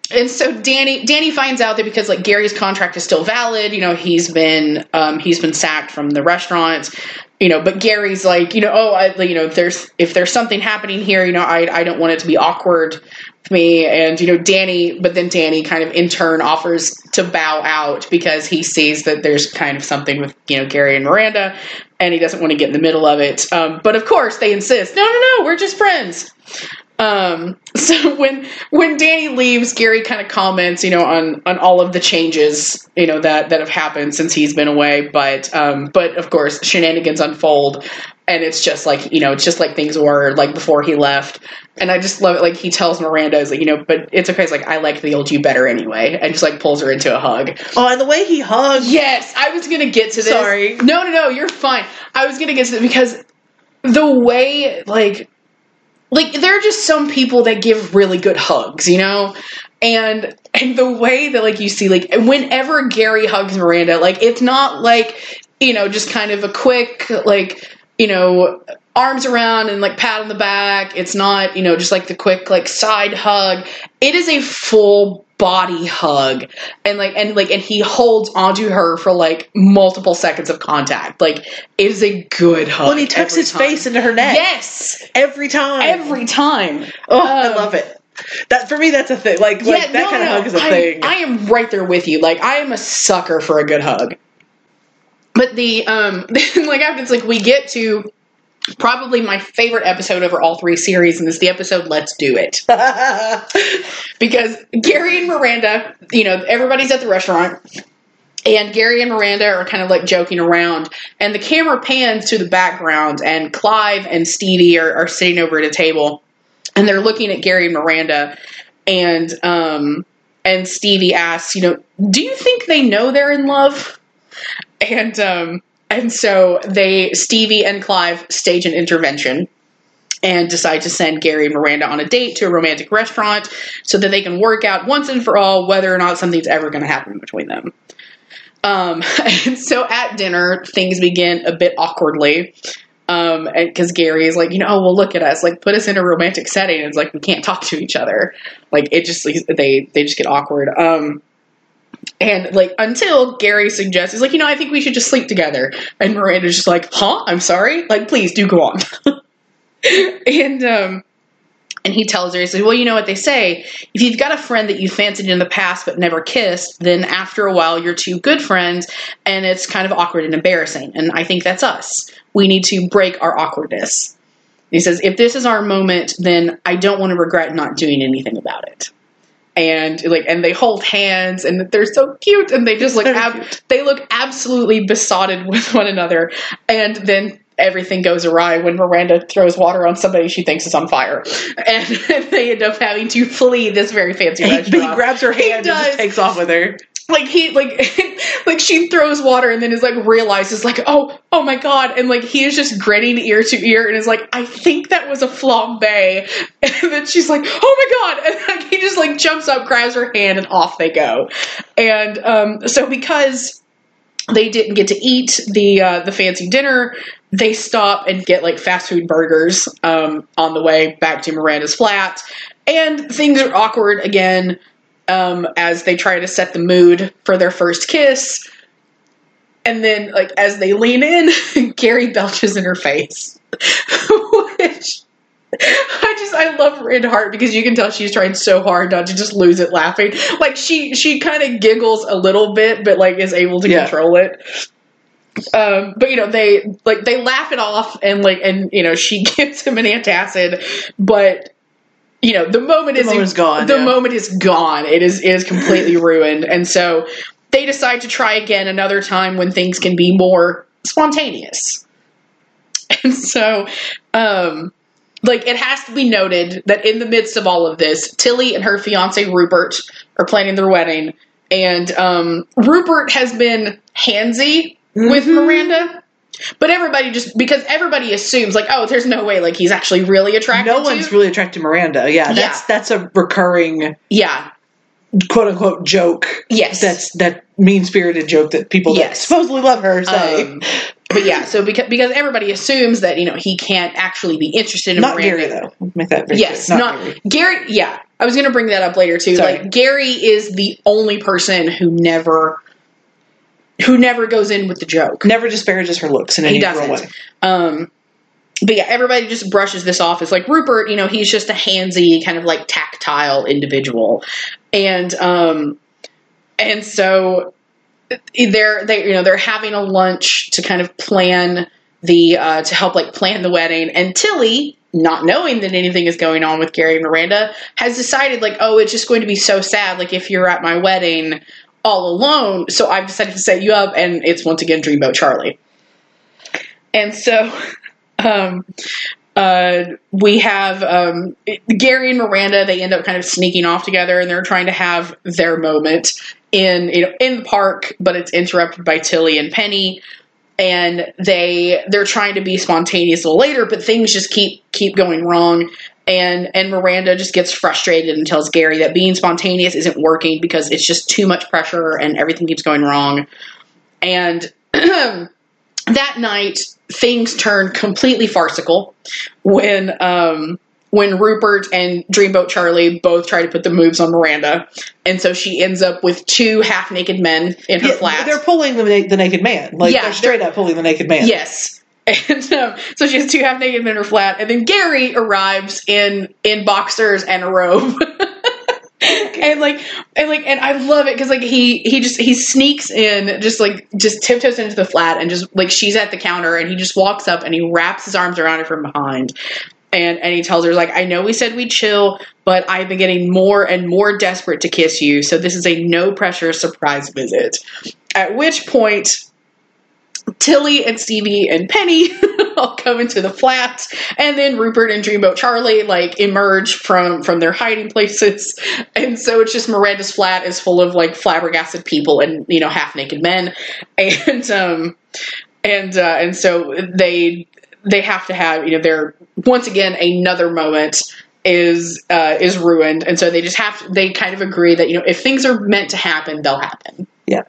and so Danny Danny finds out that because like Gary's contract is still valid, you know, he's been um, he's been sacked from the restaurant, you know, but Gary's like, you know, oh, I, you know, there's if there's something happening here, you know, I I don't want it to be awkward for me, and you know, Danny, but then Danny kind of in turn offers to bow out because he sees that there's kind of something with, you know, Gary and Miranda, and he doesn't want to get in the middle of it. Um, but of course they insist, no, no, no, we're just friends. Um, so when, when Danny leaves, Gary kind of comments, you know, on, on all of the changes, you know, that, that have happened since he's been away. But, um, but of course shenanigans unfold, and it's just like, you know, it's just like things were like before he left. And I just love it. Like he tells Miranda, is like, you know, but it's okay. It's like, I like the old you better anyway. And just like pulls her into a hug. Oh, and the way he hugs. Yes. I was going to get to this. Sorry. No, no, no. You're fine. I was going to get to this because the way like, Like, there are just some people that give really good hugs, you know? And and the way that, like, you see, like, whenever Gary hugs Miranda, like, it's not, like, you know, just kind of a quick, like, you know, arms around and, like, pat on the back. It's not, you know, just, like, the quick, like, side hug. It is a full body hug, and like and like and he holds onto her for like multiple seconds of contact. Like it is a good hug. When he tucks his time. face into her neck, yes, every time, every time. Oh, um, I love it. That for me, that's a thing. Like, yeah, like that no, kind no, of hug is a I, thing. I am right there with you. Like I am a sucker for a good hug. But the um, like after it's like we get to. Probably my favorite episode over all three series, and it's the episode Let's Do It. Because Gary and Miranda, you know, everybody's at the restaurant, and Gary and Miranda are kind of like joking around, and the camera pans to the background, and Clive and Stevie are, are sitting over at a table, and they're looking at Gary and Miranda, and um, and Stevie asks, you know, do you think they know they're in love? And um And so they, Stevie and Clive, stage an intervention and decide to send Gary and Miranda on a date to a romantic restaurant so that they can work out once and for all whether or not something's ever going to happen between them. Um, and so at dinner, things begin a bit awkwardly. Um, and cause Gary is like, you know, oh, well, look at us, like put us in a romantic setting. And it's like, we can't talk to each other. Like it just, they, they just get awkward. Um, And, like, until Gary suggests, he's like, you know, I think we should just sleep together. And Miranda's just like, huh? I'm sorry? Like, please, do go on. and, um, and he tells her, he says, well, you know what they say. If you've got a friend that you fancied in the past but never kissed, then after a while you're two good friends, and it's kind of awkward and embarrassing. And I think that's us. We need to break our awkwardness. He says, if this is our moment, then I don't want to regret not doing anything about it. And like, and they hold hands, and they're so cute, and they just look, ab- they look absolutely besotted with one another. And then everything goes awry when Miranda throws water on somebody she thinks is on fire, and they end up having to flee this very fancy he, restaurant. He grabs her hand and just takes off with her. Like he, like, like she throws water and then is like realizes like, oh, oh my god, and like he is just grinning ear to ear and is like, I think that was a flambe, and then she's like, oh my god, and like he just like jumps up, grabs her hand, and off they go. And um, so because they didn't get to eat the uh, the fancy dinner, they stop and get like fast food burgers um, on the way back to Miranda's flat, and things are awkward again. Um, as they try to set the mood for their first kiss. And then, like, as they lean in, Gary belches in her face. Which, I just, I love Miranda Hart because you can tell she's trying so hard not to just lose it laughing. Like, she, she kind of giggles a little bit, but, like, is able to yeah. control it. Um, but, you know, they, like, they laugh it off, and, like, and, you know, she gives him an antacid, but... You know, the moment the is moment's gone. The yeah. moment is gone. It is it is completely ruined, and so they decide to try again another time when things can be more spontaneous. And so, um, like it has to be noted that in the midst of all of this, Tilly and her fiance Rupert are planning their wedding, and um, Rupert has been handsy mm-hmm. with Miranda. But everybody just, because everybody assumes, like, oh, there's no way, like, he's actually really attracted no to. No one's really attracted to Miranda. Yeah, that's yeah. that's a recurring, yeah, quote-unquote joke. Yes. That's that mean-spirited joke that people yes. that supposedly love her say. Um, but yeah, so because because everybody assumes that, you know, he can't actually be interested in Not Miranda. Gary, though. Make that very Yes, clear. not, Not Gary. Gary. Yeah, I was going to bring that up later too. Sorry. Like, Gary is the only person who never, who never goes in with the joke. Never disparages her looks in any He real doesn't. way. Um, but yeah, everybody just brushes this off as like Rupert. You know, he's just a handsy, kind of like tactile individual, and um, and so they're they you know they're having a lunch to kind of plan the uh, to help like plan the wedding, and Tilly, not knowing that anything is going on with Gary and Miranda, has decided like, oh, it's just going to be so sad, like if you're at my wedding all alone, so I've decided to set you up, and it's once again Dreamboat Charlie. And so um uh we have um Gary and Miranda, they end up kind of sneaking off together, and they're trying to have their moment in you know in the park, but it's interrupted by Tilly and Penny. And they they're trying to be spontaneous a little later, but things just keep keep going wrong. And and Miranda just gets frustrated and tells Gary that being spontaneous isn't working because it's just too much pressure and everything keeps going wrong. And that night, things turn completely farcical when um, when Rupert and Dreamboat Charlie both try to put the moves on Miranda. And so she ends up with two half-naked men in her Yeah, flat. they're pulling the, na- the naked man. Like, Yeah, they're straight up pulling the naked man. Yes. And um, so she has two half-naked men in her flat, and then Gary arrives in in boxers and a robe. And like, and like, and I love it because like he he just he sneaks in, just like just tiptoes into the flat, and just like she's at the counter, and he just walks up and he wraps his arms around her from behind, and and he tells her like, I know we said we'd chill, but I've been getting more and more desperate to kiss you, so this is a no pressure surprise visit. At which point, Tilly and Stevie and Penny all come into the flat, and then Rupert and Dreamboat Charlie like emerge from from their hiding places, and so it's just Miranda's flat is full of like flabbergasted people and you know half naked men, and um and uh, and so they they have to have you know their once again another moment is uh, is ruined, and so they just have to, they kind of agree that you know if things are meant to happen, they'll happen. Yeah.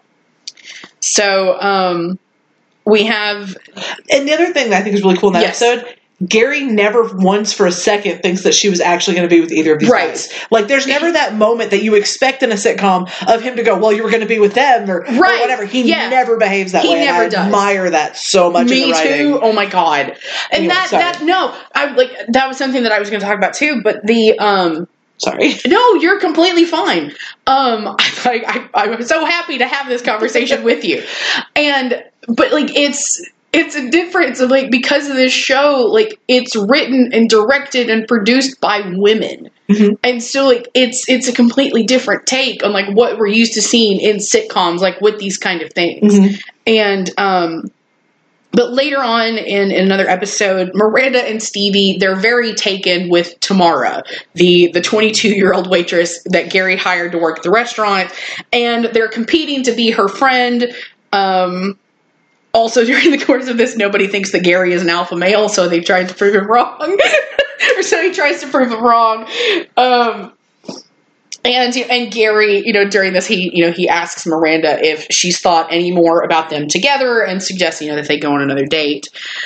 So um. We have... And the other thing that I think is really cool in that yes. episode, Gary never once for a second thinks that she was actually going to be with either of these right. guys. Like, there's never that moment that you expect in a sitcom of him to go, well, you were going to be with them, or, right. or whatever. He yeah. never behaves that he way. Never and I does. admire that so much Me in the writing. too. Oh my God. And Anyway, that, sorry. that, no, I like, that was something that I was going to talk about too, but the, um, Sorry. No, you're completely fine. Um, I, I, I'm so happy to have this conversation with you. And, but like, it's, it's a difference of like, because of this show, like it's written and directed and produced by women. Mm-hmm. And so like, it's, it's a completely different take on like what we're used to seeing in sitcoms, like with these kind of things. Mm-hmm. And, um, but later on in, in another episode, Miranda and Stevie, they're very taken with Tamara, the the twenty-two-year-old waitress that Gary hired to work at the restaurant, and they're competing to be her friend. Um, also, during the course of this, nobody thinks that Gary is an alpha male, so they tried to prove him wrong. Or so he tries to prove him wrong. Um, And and Gary, you know, during this, he, you know, he asks Miranda if she's thought any more about them together and suggests, you know, that they go on another date.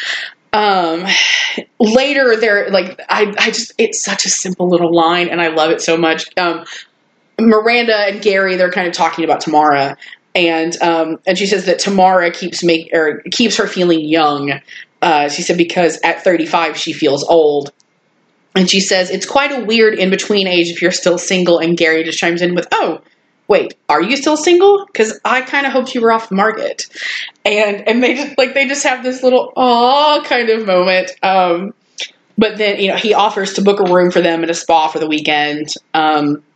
Um, later, they're like, I, I just, it's such a simple little line, and I love it so much. Um, Miranda and Gary, they're kind of talking about Tamara, and um, and she says that Tamara keeps make or keeps her feeling young. Uh, she said because at thirty-five she feels old. And she says, it's quite a weird in-between age if you're still single, and Gary just chimes in with, oh, wait, are you still single? Because I kind of hoped you were off the market. And and they just, like, they just have this little, aw, kind of moment. Um, but then, you know, he offers to book a room for them at a spa for the weekend. Um,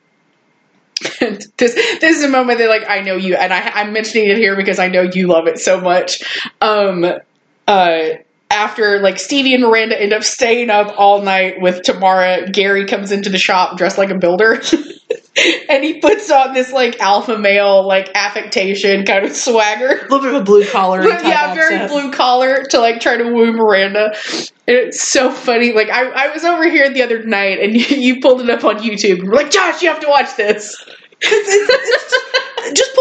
and this, this is a moment that, like, I know you, and I, I'm mentioning it here because I know you love it so much. Um, uh, After, like, Stevie and Miranda end up staying up all night with Tamara, Gary comes into the shop dressed like a builder. And he puts on this, like, alpha male, like, affectation kind of swagger. A little bit of a blue collar. Yeah, very accent. blue collar to, like, try to woo Miranda. And it's so funny. Like, I, I was over here the other night, and you, you pulled it up on YouTube. And we're like, Josh, you have to watch this. It's, it's, just pull it up on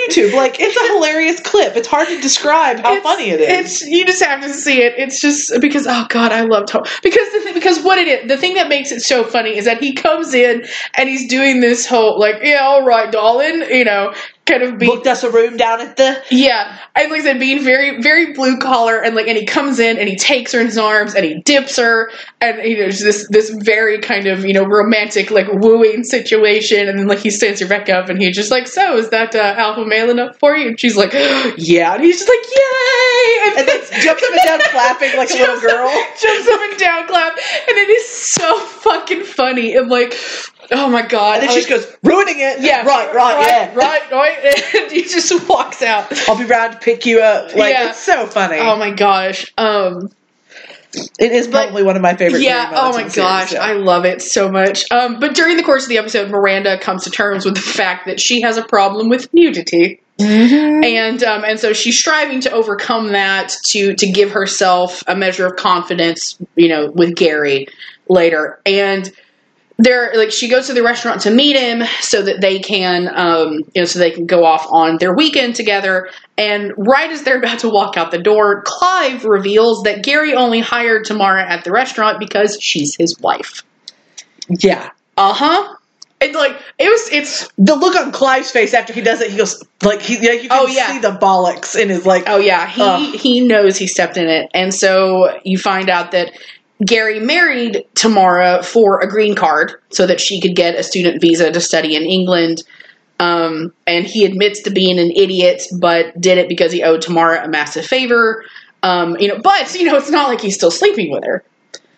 YouTube. Like, it's a hilarious clip. It's hard to describe how it's, funny it is. It's you just have to see it. It's just because oh god, I love Tom. Because the th- because what it is, the thing that makes it so funny is that he comes in and he's doing this whole like, yeah, all right, darling, you know, kind of being booked us a room down at the yeah, and like I said, being very very blue collar, and like and he comes in and he takes her in his arms and he dips her, and you know this this very kind of you know romantic like wooing situation, and then like he stands her back up and he's just like, so is that uh, alpha male enough for you? And she's like, yeah, and he's just like, yay, and, and then jumps up and down clapping like a little girl, jumps up and down clap, and it is so fucking funny and like. Oh my god. And then I she just goes, ruining it. Yeah. Right, right, right, yeah. Right, right. And he just walks out. I'll be round to pick you up. Like, yeah. It's so funny. Oh my gosh. Um, it is probably but, one of my favorite yeah, oh my gosh. Series, yeah. I love it so much. Um, but during the course of the episode, Miranda comes to terms with the fact that she has a problem with nudity. Mm-hmm. And um, and so she's striving to overcome that to to give herself a measure of confidence, you know, with Gary later. And they're like she goes to the restaurant to meet him so that they can um, you know so they can go off on their weekend together. And right as they're about to walk out the door, Clive reveals that Gary only hired Tamara at the restaurant because she's his wife. Yeah. Uh-huh. It's like it was it's the look on Clive's face after he does it, he goes like he yeah, you can oh, yeah. see the bollocks in his like oh yeah, he uh. he knows he stepped in it. And so you find out that Gary married Tamara for a green card so that she could get a student visa to study in England. Um, and he admits to being an idiot, but did it because he owed Tamara a massive favor. Um, you know, but you know, it's not like he's still sleeping with her.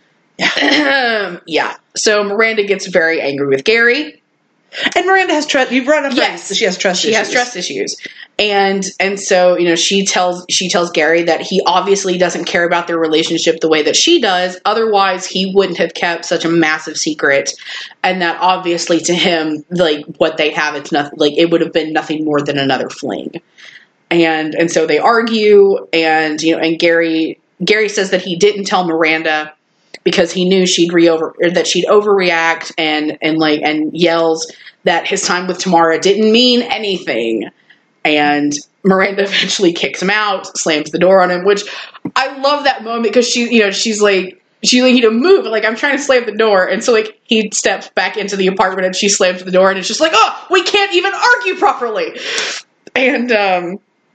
Yeah. yeah. So Miranda gets very angry with Gary. And Miranda has trust. You've run a yes, so she has trust. She issues. has trust issues, and and so you know she tells she tells Gary that he obviously doesn't care about their relationship the way that she does. Otherwise, he wouldn't have kept such a massive secret, and that obviously to him, like what they have, it's nothing. Like it would have been nothing more than another fling, and and so they argue, and you know, and Gary Gary says that he didn't tell Miranda because he knew she'd re over or that she'd overreact and and like and yells that his time with Tamara didn't mean anything. And Miranda eventually kicks him out, slams the door on him, which I love that moment because she, you know, she's like, she like, you know, move, like I'm trying to slam the door. And so like he steps back into the apartment and she slams the door and it's just like, oh, we can't even argue properly. And, um,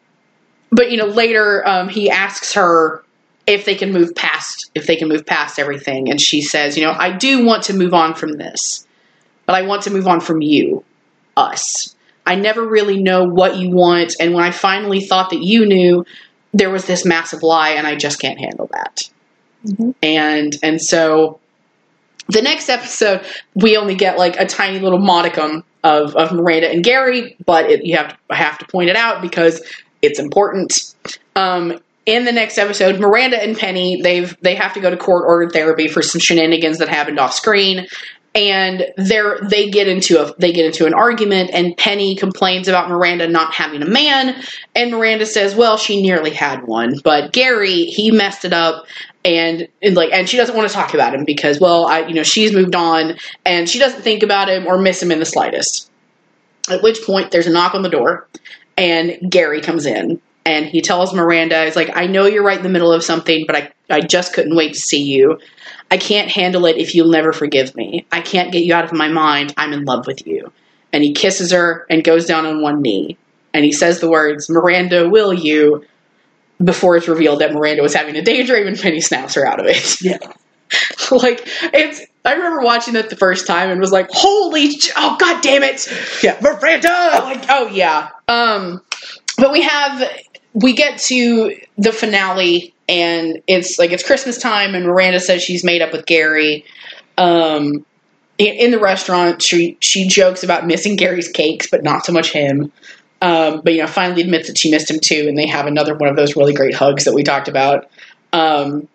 but you know, later, um, he asks her if they can move past, if they can move past everything. And she says, you know, I do want to move on from this. But I want to move on from you, us. I never really know what you want, and when I finally thought that you knew, there was this massive lie, and I just can't handle that. Mm-hmm. And and so the next episode, we only get like a tiny little modicum of, of Miranda and Gary, but it, you have to, I have to point it out because it's important. Um, in the next episode, Miranda and Penny, they've they have to go to court-ordered therapy for some shenanigans that happened off screen. And they're, they get into a, they get into an argument and Penny complains about Miranda not having a man. And Miranda says, well, she nearly had one, but Gary, he messed it up. And, and like, and she doesn't want to talk about him because, well, I, you know, she's moved on and she doesn't think about him or miss him in the slightest. At which point there's a knock on the door and Gary comes in and he tells Miranda, he's like, I know you're right in the middle of something, but I, I just couldn't wait to see you. I can't handle it if you'll never forgive me. I can't get you out of my mind. I'm in love with you. And he kisses her and goes down on one knee. And he says the words, Miranda, will you? Before it's revealed that Miranda was having a daydream and Penny snaps her out of it. Yeah. like, it's, I remember watching that the first time and was like, holy, oh, God damn it. Yeah. Miranda! Like, oh, yeah. Um, but we have, we get to the finale. And it's like, it's Christmas time and Miranda says she's made up with Gary. Um, in, in the restaurant, she, she jokes about missing Gary's cakes, but not so much him. Um, but, you know, finally admits that she missed him too. And they have another one of those really great hugs that we talked about. Um,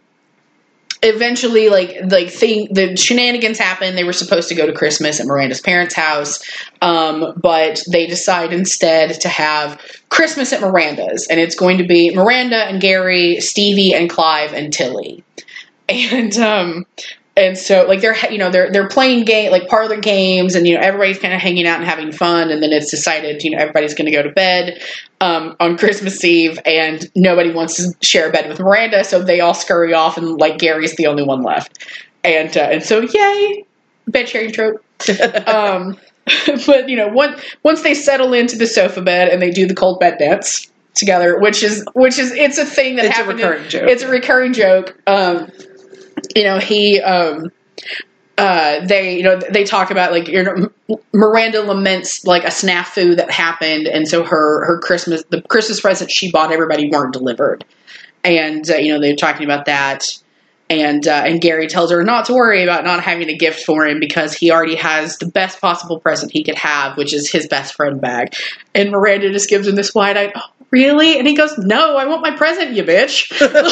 eventually, like, like thing, the shenanigans happen. They were supposed to go to Christmas at Miranda's parents' house. Um, but they decide instead to have Christmas at Miranda's. And it's going to be Miranda and Gary, Stevie and Clive and Tilly. And, um, and so like they're you know they're they're playing game like parlor games, and you know everybody's kind of hanging out and having fun, and then it's decided you know everybody's going to go to bed um, on Christmas Eve, and nobody wants to share a bed with Miranda, so they all scurry off, and like Gary's the only one left, and uh, and so yay, bed sharing trope. um, but you know once once they settle into the sofa bed and they do the cold bed dance together, which is which is it's a thing that it's happened. A recurring in, joke. It's a recurring joke. Um, you know he. Um, uh, they you know they talk about like you know, Miranda laments like a snafu that happened, and so her her Christmas the Christmas presents she bought everybody weren't delivered, and uh, you know they're talking about that. And uh, and Gary tells her not to worry about not having a gift for him because he already has the best possible present he could have, which is his best friend bag. And Miranda just gives him this wide-eyed, oh, really? And he goes, no, I want my present, you bitch.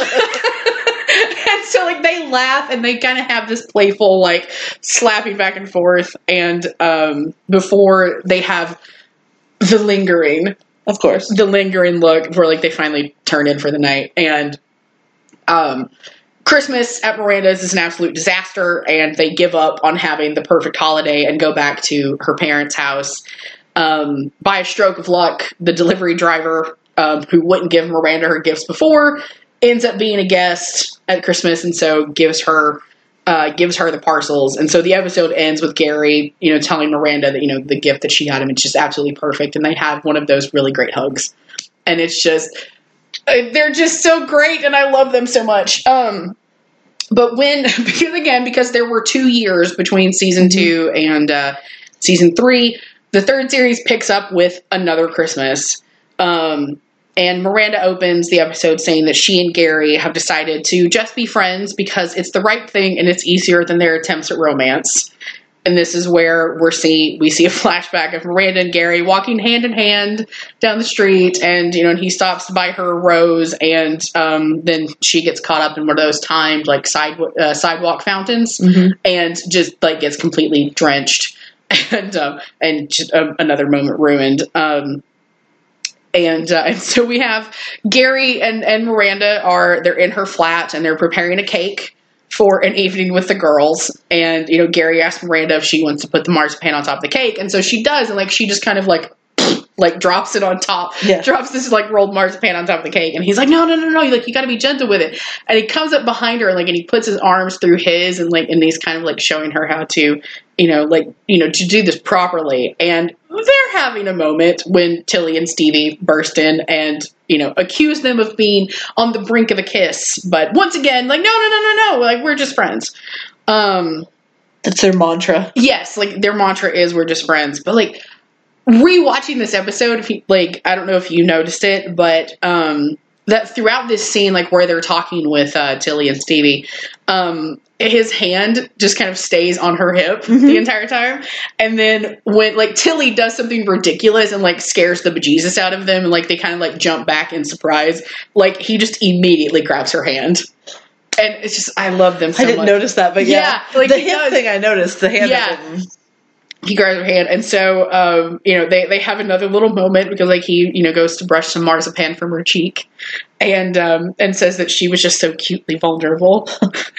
And so, like, they laugh and they kind of have this playful, like, slapping back and forth. And um, before they have the lingering, of course, the lingering look where, like, they finally turn in for the night. And, um... Christmas at Miranda's is an absolute disaster, and they give up on having the perfect holiday and go back to her parents' house. Um, by a stroke of luck, the delivery driver, um, who wouldn't give Miranda her gifts before, ends up being a guest at Christmas, and so gives her uh, gives her the parcels. And so the episode ends with Gary, you know, telling Miranda that you know the gift that she got him is just absolutely perfect, and they have one of those really great hugs, and it's just. They're just so great, and I love them so much. Um, but when, because again, because there were two years between season mm-hmm. two and uh, season three, the third series picks up with Another Christmas. Um, and Miranda opens the episode saying that she and Gary have decided to just be friends because it's the right thing and it's easier than their attempts at romance. And this is where we're see we see a flashback of Miranda and Gary walking hand in hand down the street, and you know, and he stops to buy her a rose, and um, then she gets caught up in one of those timed like side uh, sidewalk fountains, mm-hmm. and just like gets completely drenched, and um, and just, uh, another moment ruined. Um, and uh, and so we have Gary and and Miranda are they're in her flat and they're preparing a cake for an evening with the girls, and you know Gary asks Miranda if she wants to put the marzipan on top of the cake, and so she does, and like she just kind of like like drops it on top, yeah. drops this like rolled marzipan on top of the cake, and he's like, no, no, no, no, like you got to be gentle with it, and he comes up behind her, like, and he puts his arms through his, and like, and he's kind of like showing her how to, you know, like, you know, to do this properly, and they're having a moment when Tilly and Stevie burst in and, you know, accuse them of being on the brink of a kiss, but once again, like, no, no, no, no, no, like, we're just friends. Um, That's their mantra. Yes, like, their mantra is we're just friends, but, like, rewatching this episode, if you, like, I don't know if you noticed it, but, um, that throughout this scene, like, where they're talking with, uh, Tilly and Stevie, um, his hand just kind of stays on her hip mm-hmm. the entire time. And then when, like, Tilly does something ridiculous and, like, scares the bejesus out of them, and, like, they kind of, like, jump back in surprise, like, he just immediately grabs her hand. And it's just, I love them so much. I didn't much. notice that, but yeah. yeah like, the hip does. thing I noticed, the hand yeah. of him. He grabs her hand, and so, um, you know, they, they have another little moment because, like, he, you know, goes to brush some marzipan from her cheek, and, um, and says that she was just so cutely vulnerable.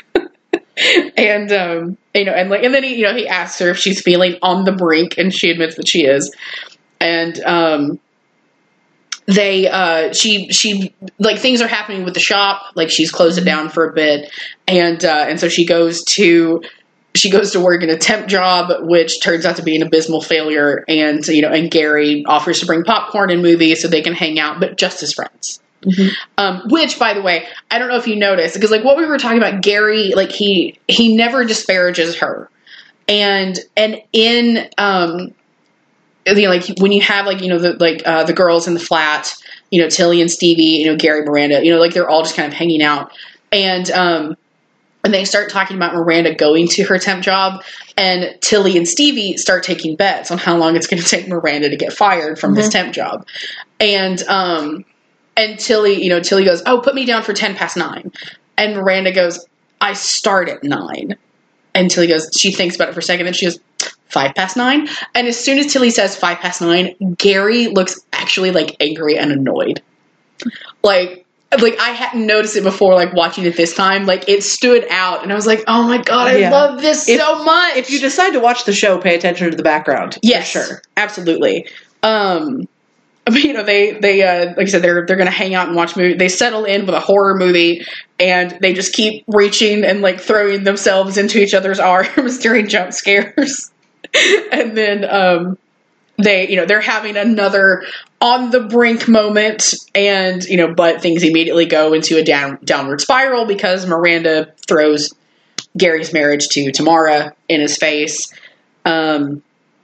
and, um, you know, and, like, and then he, you know, he asks her if she's feeling on the brink, and she admits that she is. And, um, they, uh, she, she, like, things are happening with the shop, like, she's closed it down for a bit, and, uh, and so she goes to, She goes to work in a temp job, which turns out to be an abysmal failure. And, you know, and Gary offers to bring popcorn and movies so they can hang out, but just as friends. Mm-hmm. Um, which, by the way, I don't know if you noticed, because, like, what we were talking about, Gary, like, he, he never disparages her. And, and in, um, you know, like, when you have, like, you know, the, like, uh, the girls in the flat, you know, Tilly and Stevie, you know, Gary, Miranda, you know, like, they're all just kind of hanging out. And, um, And they start talking about Miranda going to her temp job, and Tilly and Stevie start taking bets on how long it's going to take Miranda to get fired from mm-hmm. this temp job. And, um, and Tilly, you know, Tilly goes, oh, put me down for ten past nine. And Miranda goes, I start at nine. And Tilly goes, she thinks about it for a second, and she goes, five past nine. And as soon as Tilly says five past nine, Gary looks actually like angry and annoyed. Like, like I hadn't noticed it before, like watching it this time. Like it stood out, and I was like, "Oh my god, I Yeah. love this If- so much!" If you decide to watch the show, pay attention to the background. yes, For sure. absolutely. Um, but, you know, they they uh, like I said, they're they're gonna hang out and watch movie. They settle in with a horror movie, and they just keep reaching and like throwing themselves into each other's arms during jump scares, and then um, they you know they're having another on the brink moment, and you know, but things immediately go into a down downward spiral because Miranda throws Gary's marriage to Tamara in his face. Um,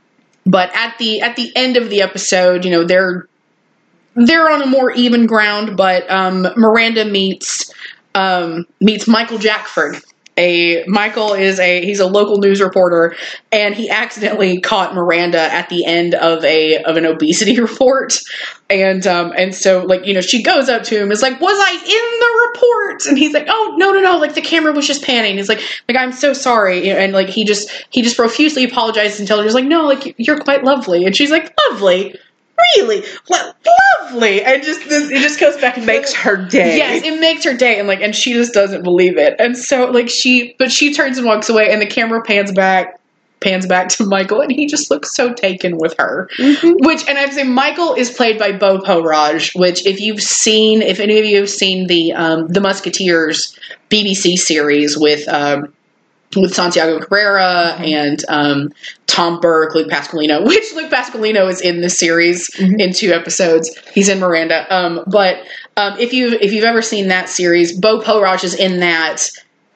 but at the at the end of the episode, you know, they're they're on a more even ground. But um, Miranda meets um, meets Michael Jackford. A Michael is a he's a local news reporter, and he accidentally caught Miranda at the end of a of an obesity report, and um and so like you know she goes up to him, is like, "Was I in the report?" And he's like, "Oh no no no, like the camera was just panning." He's like like I'm so sorry, you know, and like he just he just profusely apologizes and tells her, he's like, "No, like you're quite lovely," and she's like, "Lovely." Really Lo- lovely, and just it just goes back and Makes her day. Yes, it makes her day, and like, and she just doesn't believe it, and so like she, but she turns and walks away, and the camera pans back, pans back to Michael, and he just looks so taken with her. Mm-hmm. Which, and I'd say Michael is played by Beau Porage, which if you've seen, if any of you have seen the um, the Musketeers B B C series with. Um, with Santiago Cabrera and um, Tom Burke, Luke Pasqualino, which Luke Pasqualino is in this series mm-hmm. in two episodes. He's in Miranda. Um, but um, if you've if you've ever seen that series, Beau Porage is in that.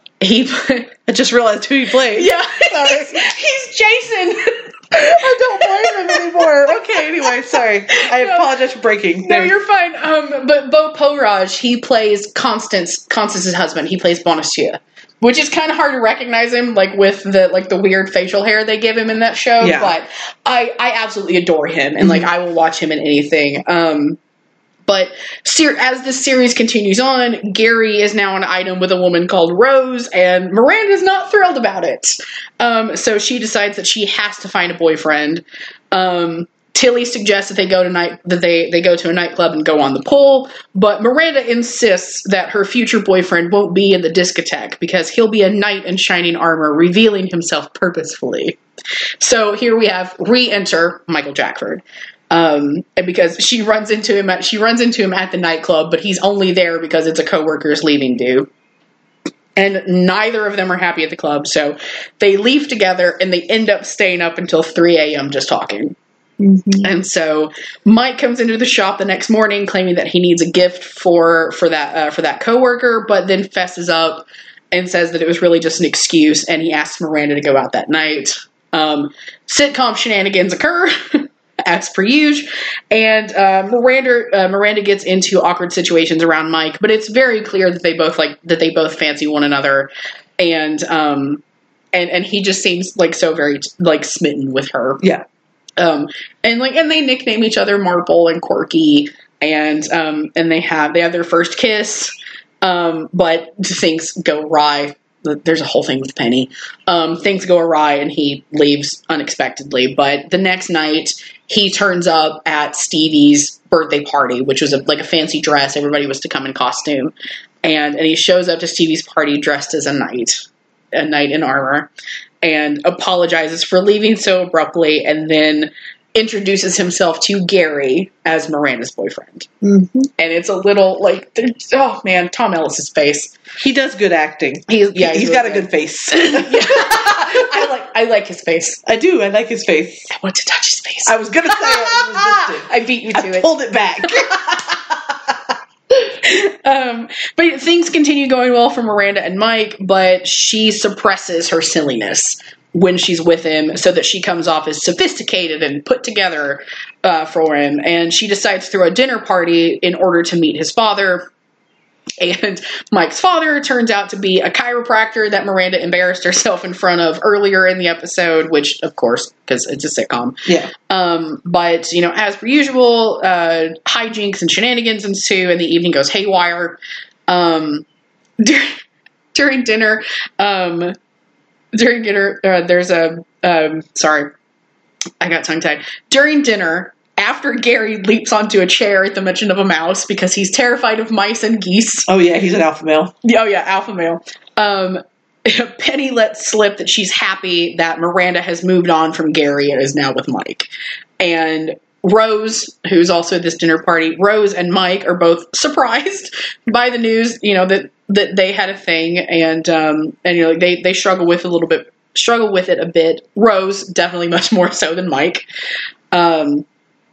He I just realized who he plays. Yeah, he's, he's Jason. I don't blame him anymore. Okay, anyway, sorry. I no, apologize for breaking. No, you're fine. Um, but Beau Porage, he plays Constance, Constance's husband. He plays Bonacieux. Which is kind of hard to recognize him, like with the like the weird facial hair they give him in that show. Yeah. But I, I absolutely adore him, and like I will watch him in anything. Um, but ser- as this series continues on, Gary is now an item with a woman called Rose, and Miranda's not thrilled about it. Um, so she decides that she has to find a boyfriend. Um, Tilly suggests that they go to night that they, they go to a nightclub and go on the pole, but Miranda insists that her future boyfriend won't be in the discotheque because he'll be a knight in shining armor, revealing himself purposefully. So here we have re-enter Michael Jackford, um, and because she runs into him at she runs into him at the nightclub, but he's only there because it's a coworker's leaving due. And neither of them are happy at the club, so they leave together and they end up staying up until three a.m. just talking. Mm-hmm. And so Mike comes into the shop the next morning claiming that he needs a gift for for that uh, for that coworker, but then fesses up and says that it was really just an excuse, and he asks Miranda to go out that night. Um, sitcom shenanigans occur as per usual, and uh, Miranda uh, Miranda gets into awkward situations around Mike, but it's very clear that they both like that they both fancy one another, and um and and he just seems like so very like smitten with her. Yeah. Um, and like, and they nickname each other Marple and Corky, and, um, and they have, they have their first kiss, um, but things go awry. There's a whole thing with Penny. Um, things go awry and he leaves unexpectedly, but the next night he turns up at Stevie's birthday party, which was a, like a fancy dress. Everybody was to come in costume, and, and he shows up to Stevie's party dressed as a knight, a knight in armor. And apologizes for leaving so abruptly, and then introduces himself to Gary as Miranda's boyfriend. Mm-hmm. And it's a little like, oh man, Tom Ellis's face. He does good acting. He's yeah, he's, he's got really a good face. I like I like his face. I do. I like his face. I want to touch his face. I was gonna say it. I beat you to I it. Pulled it back. um, but things continue going well for Miranda and Mike, but she suppresses her silliness when she's with him so that she comes off as sophisticated and put together uh, for him. And she decides to throw a dinner party in order to meet his father. And Mike's father turns out to be a chiropractor that Miranda embarrassed herself in front of earlier in the episode, which, of course, because it's a sitcom. Yeah. Um, but, you know, as per usual, uh, hijinks and shenanigans ensue, and the evening goes haywire. Um, during, during dinner, um, during dinner, uh, there's a, um, sorry, I got tongue-tied. During dinner, after Gary leaps onto a chair at the mention of a mouse because he's terrified of mice and geese. Oh yeah, he's an alpha male. Oh yeah, alpha male. Um, Penny lets slip that she's happy that Miranda has moved on from Gary and is now with Mike. And Rose, who's also at this dinner party, Rose and Mike are both surprised by the news, you know, that, that they had a thing, and um, and you know, they they struggle with a little bit, struggle with it a bit. Rose definitely much more so than Mike. Um,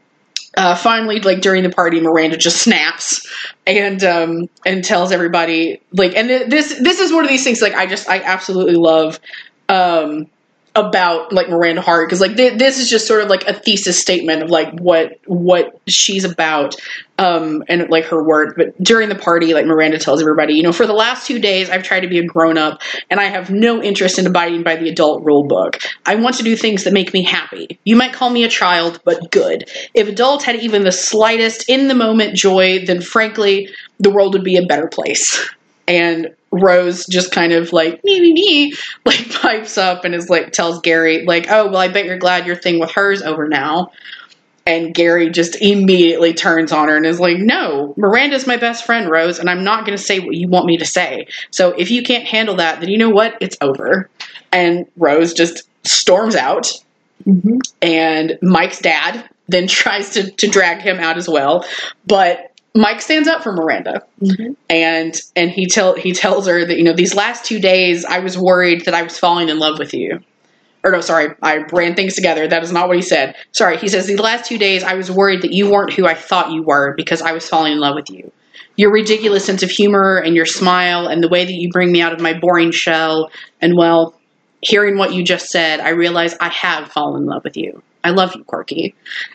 uh, finally, like during the party, Miranda just snaps and um, and tells everybody, like, and th- this this is one of these things, like, I just I absolutely love. Um, about like Miranda Hart, because like th- this is just sort of like a thesis statement of like what what she's about, um and like her work. But during the party, like Miranda tells everybody, you know, for the last two days I've tried to be a grown-up and I have no interest in abiding by the adult rule book. I want to do things that make me happy. You might call me a child, but good. If adults had even the slightest in the moment joy, then frankly the world would be a better place. And Rose just kind of like, me, me, me, like pipes up and is like, tells Gary, like, oh, well, I bet you're glad your thing with her's over now. And Gary just immediately turns on her and is like, no, Miranda's my best friend, Rose, and I'm not going to say what you want me to say. So if you can't handle that, then you know what? It's over. And Rose just storms out. Mm-hmm. And Mike's dad then tries to, to drag him out as well. But Mike stands up for Miranda, mm-hmm. and and he tell he tells her that, you know, these last two days I was worried that I was falling in love with you. Or no, sorry, I ran things together. That is not what he said. Sorry, he says, these last two days I was worried that you weren't who I thought you were because I was falling in love with you. Your ridiculous sense of humor and your smile and the way that you bring me out of my boring shell. And well, hearing what you just said, I realize I have fallen in love with you. I love you, Corky.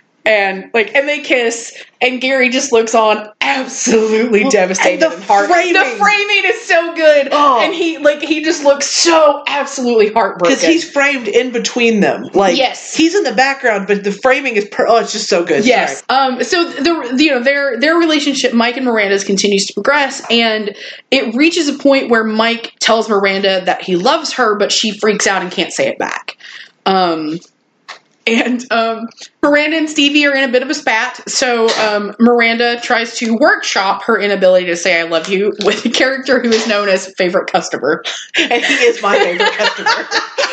And like, and they kiss, and Gary just looks on absolutely well, devastated. And the, and heart- framing. the framing is so good, oh. and he like he just looks so absolutely heartbroken because he's framed in between them. Like, yes, he's in the background, but the framing is per- oh, it's just so good. Yes. Sorry. Um. So the you know their their relationship, Mike and Miranda's, continues to progress, and it reaches a point where Mike tells Miranda that he loves her, but she freaks out and can't say it back. Um. And um, Miranda and Stevie are in a bit of a spat, so um, Miranda tries to workshop her inability to say I love you with a character who is known as Favorite Customer. And he is my favorite customer.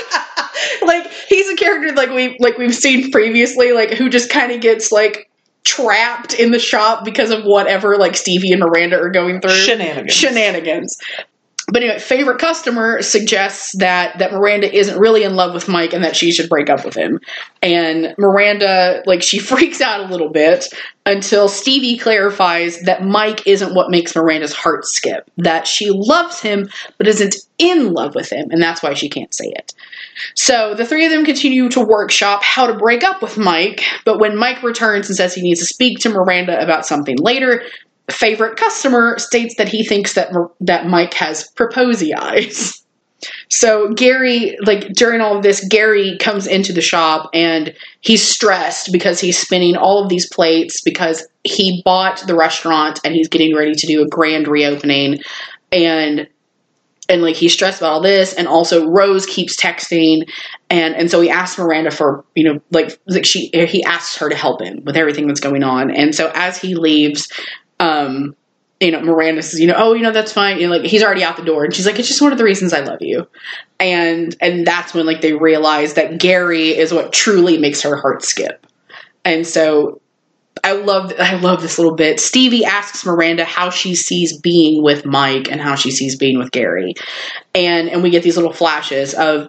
Like, he's a character like, we, like we've seen previously, like, who just kind of gets, like, trapped in the shop because of whatever, like, Stevie and Miranda are going through. Shenanigans. Shenanigans. But anyway, Favorite Customer suggests that, that Miranda isn't really in love with Mike and that she should break up with him. And Miranda, like, she freaks out a little bit until Stevie clarifies that Mike isn't what makes Miranda's heart skip. That she loves him, but isn't in love with him, and that's why she can't say it. So the three of them continue to workshop how to break up with Mike, but when Mike returns and says he needs to speak to Miranda about something later, Favorite Customer states that he thinks that that Mike has proposey eyes. So Gary, like during all of this, Gary comes into the shop and he's stressed because he's spinning all of these plates because he bought the restaurant and he's getting ready to do a grand reopening. And and like he's stressed about all this, and also Rose keeps texting, and and so he asks Miranda for, you know, like, like she he asks her to help him with everything that's going on. And so as he leaves, Um, you know, Miranda says, you know, oh, you know, that's fine. You know, like, he's already out the door. And she's like, it's just one of the reasons I love you. And, and that's when, like, they realize that Gary is what truly makes her heart skip. And so I love, I love this little bit. Stevie asks Miranda how she sees being with Mike and how she sees being with Gary. And, and we get these little flashes of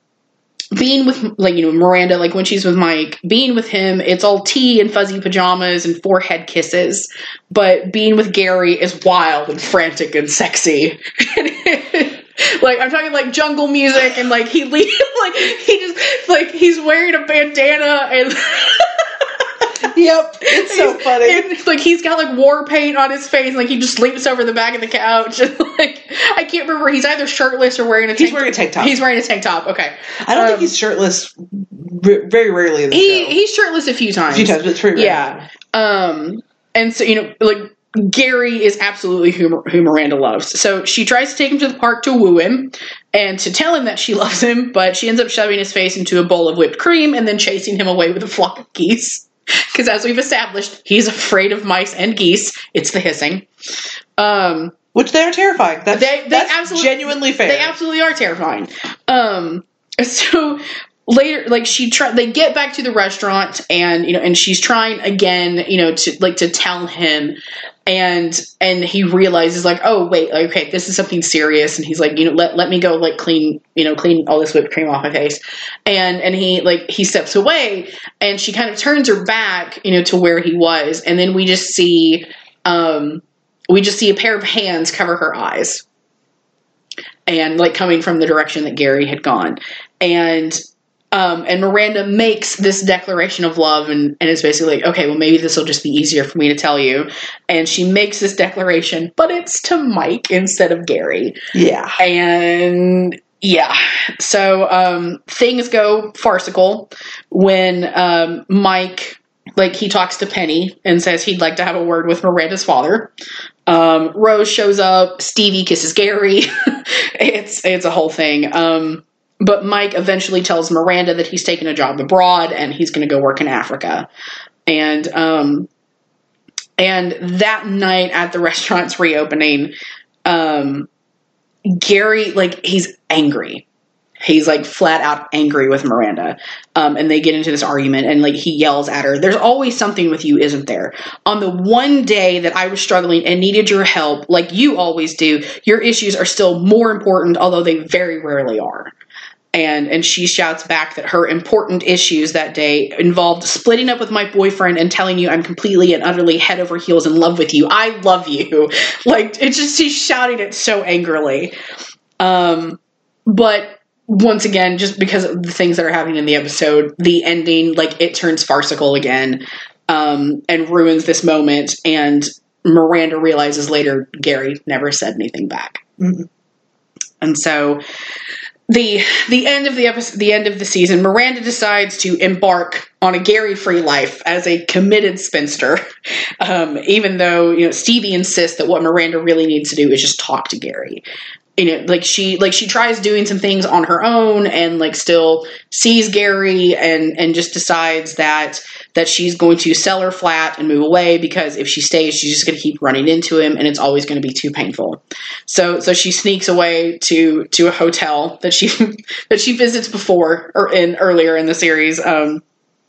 being with, like, you know, Miranda, like when she's with Mike, being with him, it's all tea and fuzzy pajamas and forehead kisses. But being with Gary is wild and frantic and sexy. Like, I'm talking like jungle music, and like he le- like he just like he's wearing a bandana and yep, it's so funny. And, like, he's got like war paint on his face, and like he just leaps over the back of the couch. And, like, I can't remember. He's either shirtless or wearing a tank He's wearing a tank top. He's wearing a tank top. Okay. I don't um, think he's shirtless r- very rarely in the he, show. He's shirtless a few times. A few times, but it's pretty rare. Yeah. Um, and so, you know, like, Gary is absolutely who, who Miranda loves. So she tries to take him to the park to woo him and to tell him that she loves him, but she ends up shoving his face into a bowl of whipped cream and then chasing him away with a flock of geese. Because as we've established, he's afraid of mice and geese. It's the hissing. Um, Which they're terrifying. That's, they, they that's absolutely, genuinely fair. They absolutely are terrifying. Um, so later, like she try, they get back to the restaurant, and you know, and she's trying again, you know, to like to tell him, and and he realizes like, oh wait, okay, this is something serious, and he's like, you know, let let me go, like clean, you know, clean all this whipped cream off my face, and and he like he steps away, and she kind of turns her back, you know, to where he was, and then we just see, um, we just see a pair of hands cover her eyes. And like coming from the direction that Gary had gone. And um, and Miranda makes this declaration of love, and, and it's basically like, okay, well, maybe this will just be easier for me to tell you. And she makes this declaration, but it's to Mike instead of Gary. Yeah. And yeah. So um, things go farcical when um, Mike, like, he talks to Penny and says he'd like to have a word with Miranda's father. Um, Rose shows up. Stevie kisses Gary. it's it's a whole thing. Um, but Mike eventually tells Miranda that he's taking a job abroad and he's going to go work in Africa. And um, and that night at the restaurant's reopening, um, Gary, like, he's angry. He's like flat out angry with Miranda. Um, and they get into this argument, and like he yells at her, "There's always something with you, isn't there? On the one day that I was struggling and needed your help, like you always do, your issues are still more important, although they very rarely are." And and she shouts back that her important issues that day involved splitting up with my boyfriend and telling you I'm completely and utterly head over heels in love with you. I love you. Like, it's just, she's shouting it so angrily. Um, but once again, just because of the things that are happening in the episode, the ending, like, it turns farcical again, um, and ruins this moment. And Miranda realizes later Gary never said anything back. Mm-hmm. And so the the end of the episode, the end of the season, Miranda decides to embark on a Gary-free life as a committed spinster. Um, even though, you know, Stevie insists that what Miranda really needs to do is just talk to Gary. You know, like she, like she tries doing some things on her own, and like still sees Gary, and, and just decides that, that she's going to sell her flat and move away, because if she stays, she's just going to keep running into him, and it's always going to be too painful. So, so she sneaks away to, to a hotel that she, that she visits before, or in earlier in the series. Um,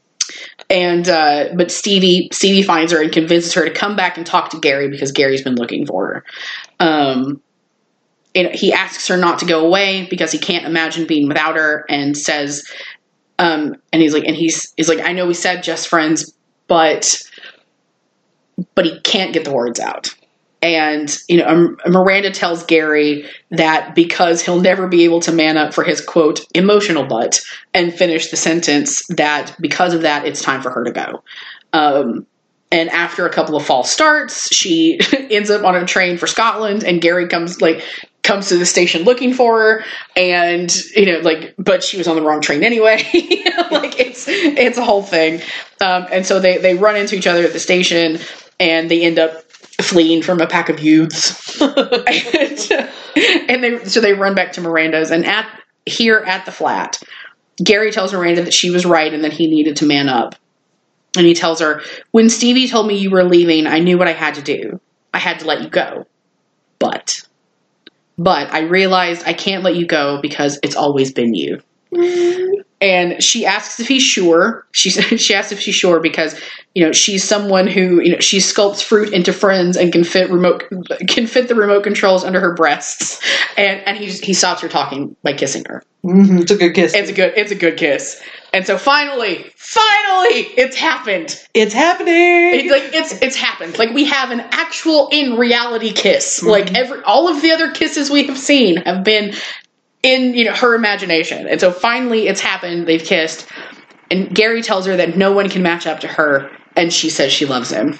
and, uh, but Stevie, Stevie finds her and convinces her to come back and talk to Gary, because Gary's been looking for her. Um, And he asks her not to go away because he can't imagine being without her, and says, um, and he's like, and he's, he's like, I know we said just friends, but, but he can't get the words out. And, you know, um, Miranda tells Gary that because he'll never be able to man up for his, quote, emotional butt and finish the sentence, that because of that, it's time for her to go. Um, And after a couple of false starts, she ends up on a train for Scotland, and Gary comes, like, comes to the station looking for her, and, you know, like, but she was on the wrong train anyway. Like, it's, it's a whole thing. Um, and so they, they run into each other at the station, and they end up fleeing from a pack of youths. and, and they, so they run back to Miranda's, and at, here at the flat, Gary tells Miranda that she was right and that he needed to man up. And he tells her, when Stevie told me you were leaving, I knew what I had to do. I had to let you go. But, but I realized I can't let you go because it's always been you. Mm. And she asks if he's sure. She she asks if she's sure because, you know, she's someone who, you know, she sculpts fruit into friends and can fit remote can fit the remote controls under her breasts. And and he he stops her talking by kissing her. Mm-hmm. It's a good kiss. It's a good it's a good kiss. And so finally, finally, it's happened. It's happening. It, like it's it's happened. Like we have an actual in reality kiss. Mm-hmm. Like every all of the other kisses we have seen have been in, you know, her imagination. And so finally it's happened. They've kissed. And Gary tells her that no one can match up to her, and she says she loves him.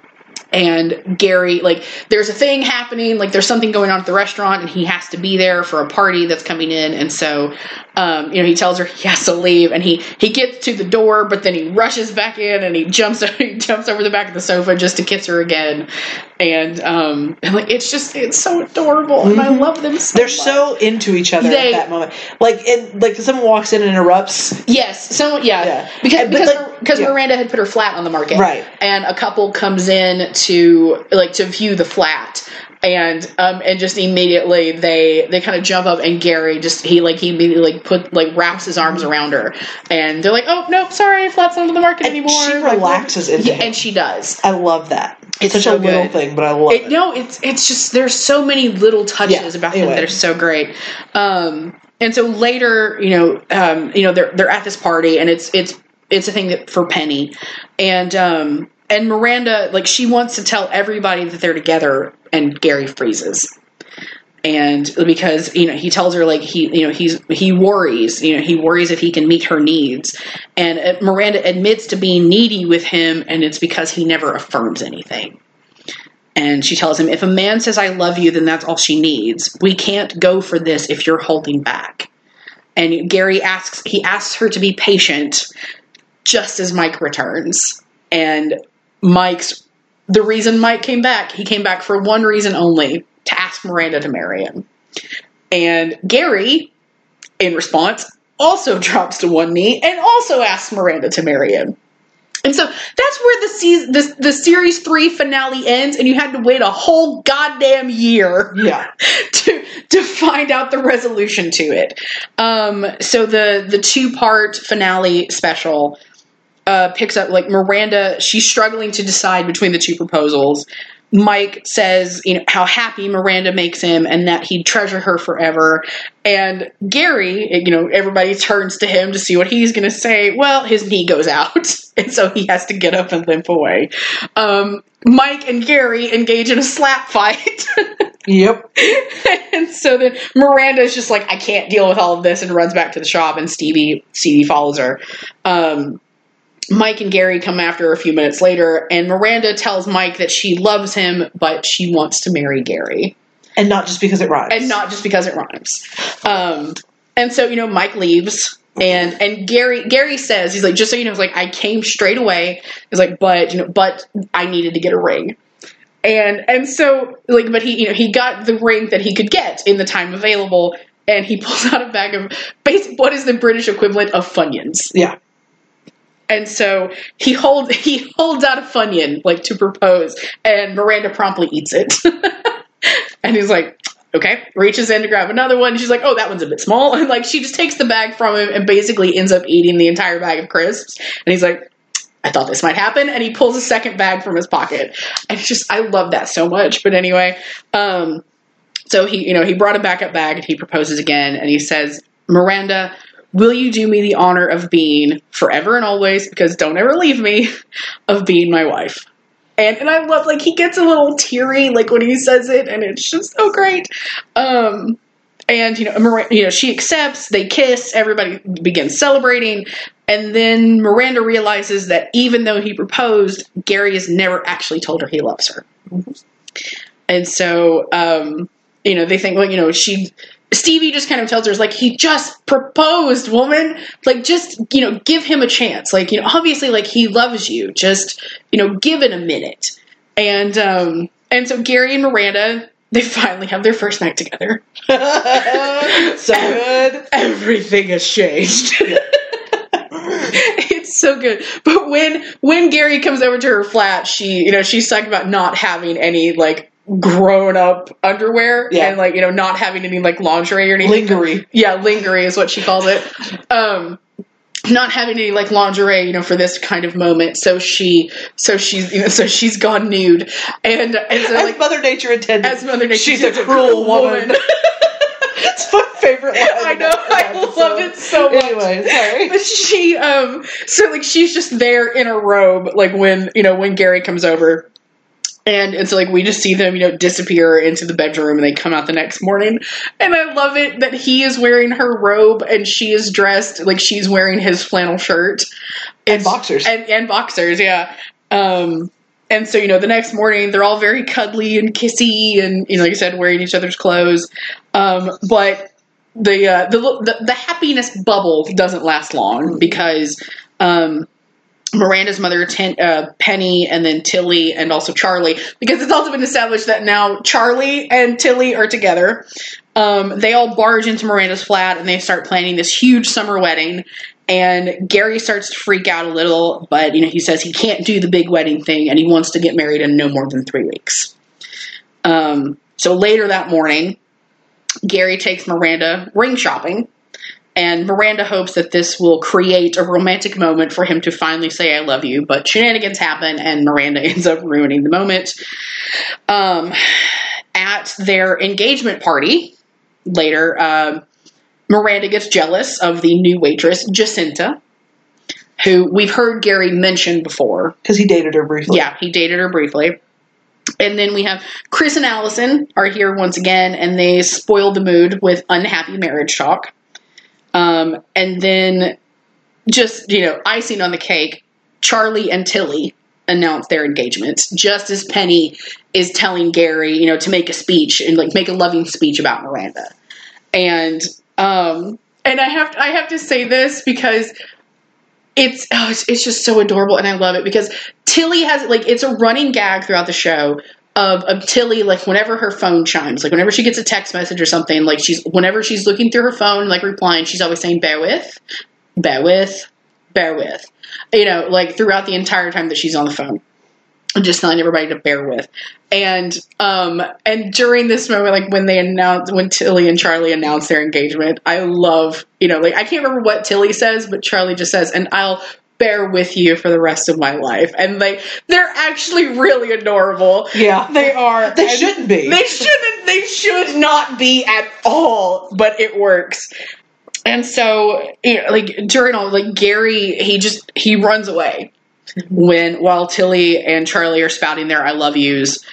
And Gary, like, there's a thing happening, like, there's something going on at the restaurant, and he has to be there for a party that's coming in, and so, um, you know, he tells her he has to leave, and he, he gets to the door, but then he rushes back in, and he jumps, he jumps over the back of the sofa just to kiss her again, and, um, and like, it's just, it's so adorable, mm-hmm. and I love them so They're much. so into each other they, at that moment. Like, and, like, someone walks in and interrupts. Yes, someone, yeah. yeah. Because, but, because like, because Yeah. Miranda had put her flat on the market, Right. and a couple comes in to like to view the flat. And um and just immediately they they kind of jump up, and Gary just he like he immediately like put like wraps his arms around her, and they're like, oh nope, sorry, flat's not on the market And anymore. she Like, relaxes into yeah, him. and she does. I love that. It's Such so a little good. thing, but I love It, it. no, it's it's just there's so many little touches Yeah, about anyway. them that are so great. Um, and so later, you know, um, you know, they're they're at this party, and it's it's it's a thing that for Penny, and um, and Miranda, like, she wants to tell everybody that they're together, and Gary freezes. And because, you know, he tells her, like, he, you know, he's, he worries, you know, he worries if he can meet her needs. And uh, Miranda admits to being needy with him, and it's because he never affirms anything. And she tells him, if a man says, I love you, then that's all she needs. We can't go for this if you're holding back. And Gary asks, he asks her to be patient just as Mike returns. And Mike's, the reason Mike came back, he came back for one reason only, to ask Miranda to marry him. And Gary, in response, also drops to one knee and also asks Miranda to marry him. And so that's where the season, the, the series three finale ends, and you had to wait a whole goddamn year Yeah. to to find out the resolution to it. Um, so the the two part finale special uh, picks up, like, Miranda, she's struggling to decide between the two proposals. Mike says, you know, how happy Miranda makes him and that he'd treasure her forever. And Gary, you know, everybody turns to him to see what he's going to say. Well, his knee goes out, and so he has to get up and limp away. Um, Mike and Gary engage in a slap fight. Yep. And so then Miranda's just like, I can't deal with all of this, and runs back to the shop, and Stevie, Stevie follows her. Um, Mike and Gary come after her a few minutes later, and Miranda tells Mike that she loves him, but she wants to marry Gary. And not just because it rhymes. And not just because it rhymes. Um, and so, you know, Mike leaves, and, and Gary, Gary says, he's like, just so you know, he's like, I came straight away. He's like, but, you know, but I needed to get a ring. And, and so, like, but he, you know, he got the ring that he could get in the time available, and he pulls out a bag of, basically, what is the British equivalent of Funyuns? Yeah. And so he holds he holds out a Funyun, like, to propose, and Miranda promptly eats it. And he's like, okay, reaches in to grab another one. She's like, oh, that one's a bit small. And, like, she just takes the bag from him and basically ends up eating the entire bag of crisps. And he's like, I thought this might happen. And he pulls a second bag from his pocket. And it's just, I love that so much. But anyway, um, so he, you know, he brought a backup bag, and he proposes again. And he says, Miranda, will you do me the honor of being forever and always, because don't ever leave me, of being my wife? And and I love, like, he gets a little teary, like, when he says it, and it's just so great. Um, and, you know, Miranda, you know, she accepts, they kiss, everybody begins celebrating, and then Miranda realizes that even though he proposed, Gary has never actually told her he loves her. Mm-hmm. And so, um, you know, they think, well, you know, she... Stevie just kind of tells her, like, he just proposed, woman. Like, just, you know, give him a chance. Like, you know, obviously, like, he loves you. Just, you know, give it a minute. And, um, and so Gary and Miranda, they finally have their first night together. So good. Everything has changed. It's so good. But when, when Gary comes over to her flat, she, you know, she's talking about not having any, like, grown up underwear, yeah. and, like, you know, not having any, like, lingerie or anything. Lingerie. Yeah, lingerie is what she calls it. Um, not having any, like, lingerie, you know, for this kind of moment. So she, so she's, you know, so she's gone nude, and, and so, as like, Mother Nature intended. As Mother Nature, she's a cruel woman. woman. It's my favorite line. I know, I love it so much. Anyway, sorry. But she, um, so, like, she's just there in a robe, like, when, you know, when Gary comes over. And it's like, we just see them, you know, disappear into the bedroom, and they come out the next morning. And I love it that he is wearing her robe and she is dressed like she's wearing his flannel shirt. And It's, boxers. And, and boxers, yeah. Um, and so, you know, the next morning, they're all very cuddly and kissy and, you know, like I said, wearing each other's clothes. Um, but the, uh, the, the, the happiness bubble doesn't last long, because, um, Miranda's mother, Ten, uh, Penny, and then Tilly, and also Charlie, because it's also been established that now Charlie and Tilly are together. Um, they all barge into Miranda's flat, and they start planning this huge summer wedding. And Gary starts to freak out a little, but, you know, he says he can't do the big wedding thing and he wants to get married in no more than three weeks. Um, so later that morning, Gary takes Miranda ring shopping, and Miranda hopes that this will create a romantic moment for him to finally say, I love you, but shenanigans happen and Miranda ends up ruining the moment. Um, at their engagement party later, um, Miranda gets jealous of the new waitress, Jacinta, who we've heard Gary mention before. Because he dated her briefly. Yeah, he dated her briefly. And then we have Chris and Allison are here once again, and they spoil the mood with unhappy marriage talk. Um, and then just, you know, icing on the cake, Charlie and Tilly announce their engagement, just as Penny is telling Gary, you know, to make a speech and like make a loving speech about Miranda. And, um, and I have, to, I have to say this because it's, oh, it's, it's just so adorable. And I love it because Tilly has like, it's a running gag throughout the show of, of Tilly, like whenever her phone chimes, like whenever she gets a text message or something, like she's, whenever she's looking through her phone, like replying, she's always saying, bear with, bear with, bear with, you know, like throughout the entire time that she's on the phone. I'm just telling everybody to bear with. And, um, and during this moment, like when they announced, when Tilly and Charlie announced their engagement, I love, you know, like I can't remember what Tilly says, but Charlie just says, and I'll bear with you for the rest of my life. And like, they're actually really adorable. Yeah. They are. They shouldn't be. They shouldn't, they should not be at all, but it works. And so, you know, like during all, like Gary, he just, he runs away when, while Tilly and Charlie are spouting their I love yous.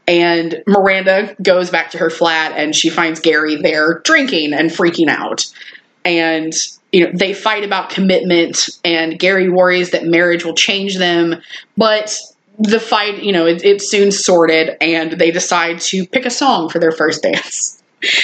And Miranda goes back to her flat and she finds Gary there drinking and freaking out. And, you know, they fight about commitment and Gary worries that marriage will change them. But the fight, you know, it, it's soon sorted and they decide to pick a song for their first dance.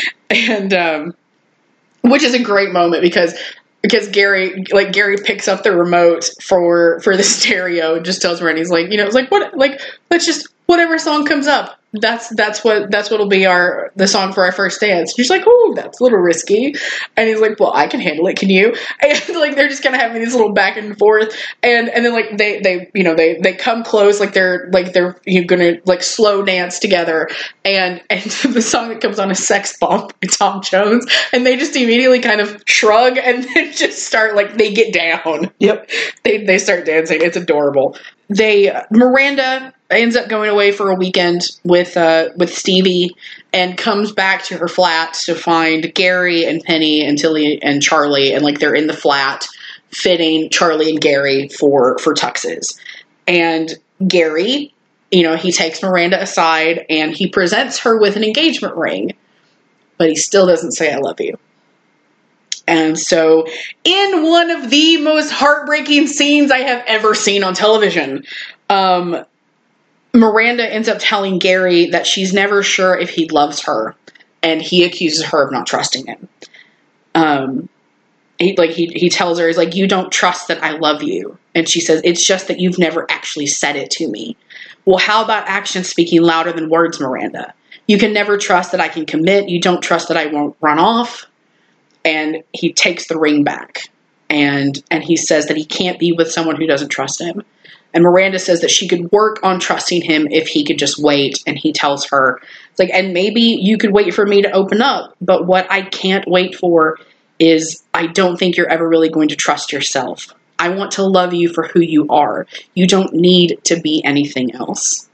And, um, which is a great moment because Because Gary, like Gary picks up the remote for, for the stereo and just tells Miranda, he's like, you know, it's like, what, like, let's just, whatever song comes up. That's, that's what, that's what'll be our, the song for our first dance. She's like, oh, that's a little risky. And he's like, well, I can handle it. Can you? And like, they're just kind of having these little back and forth. And, and then like, they, they, you know, they, they come close, like they're, like they're, you're gonna like slow dance together. And, and the song that comes on is Sex Bomb by Tom Jones. And they just immediately kind of shrug and then just start, like, they get down. Yep. They, they start dancing. It's adorable. They, Miranda ends up going away for a weekend with uh, with Stevie and comes back to her flat to find Gary and Penny and Tilly and Charlie, and like they're in the flat fitting Charlie and Gary for for tuxes. And Gary, you know, he takes Miranda aside and he presents her with an engagement ring, but he still doesn't say I love you. And so, in one of the most heartbreaking scenes I have ever seen on television, um, Miranda ends up telling Gary that she's never sure if he loves her, and he accuses her of not trusting him. Um, he, like, he, he tells her, he's like, you don't trust that I love you. And she says, it's just that you've never actually said it to me. Well, how about actions speaking louder than words, Miranda? You can never trust that I can commit. You don't trust that I won't run off. And he takes the ring back, and and he says that he can't be with someone who doesn't trust him. And Miranda says that she could work on trusting him if he could just wait. And he tells her, it's like, and maybe you could wait for me to open up, but what I can't wait for is I don't think you're ever really going to trust yourself. I want to love you for who you are. You don't need to be anything else.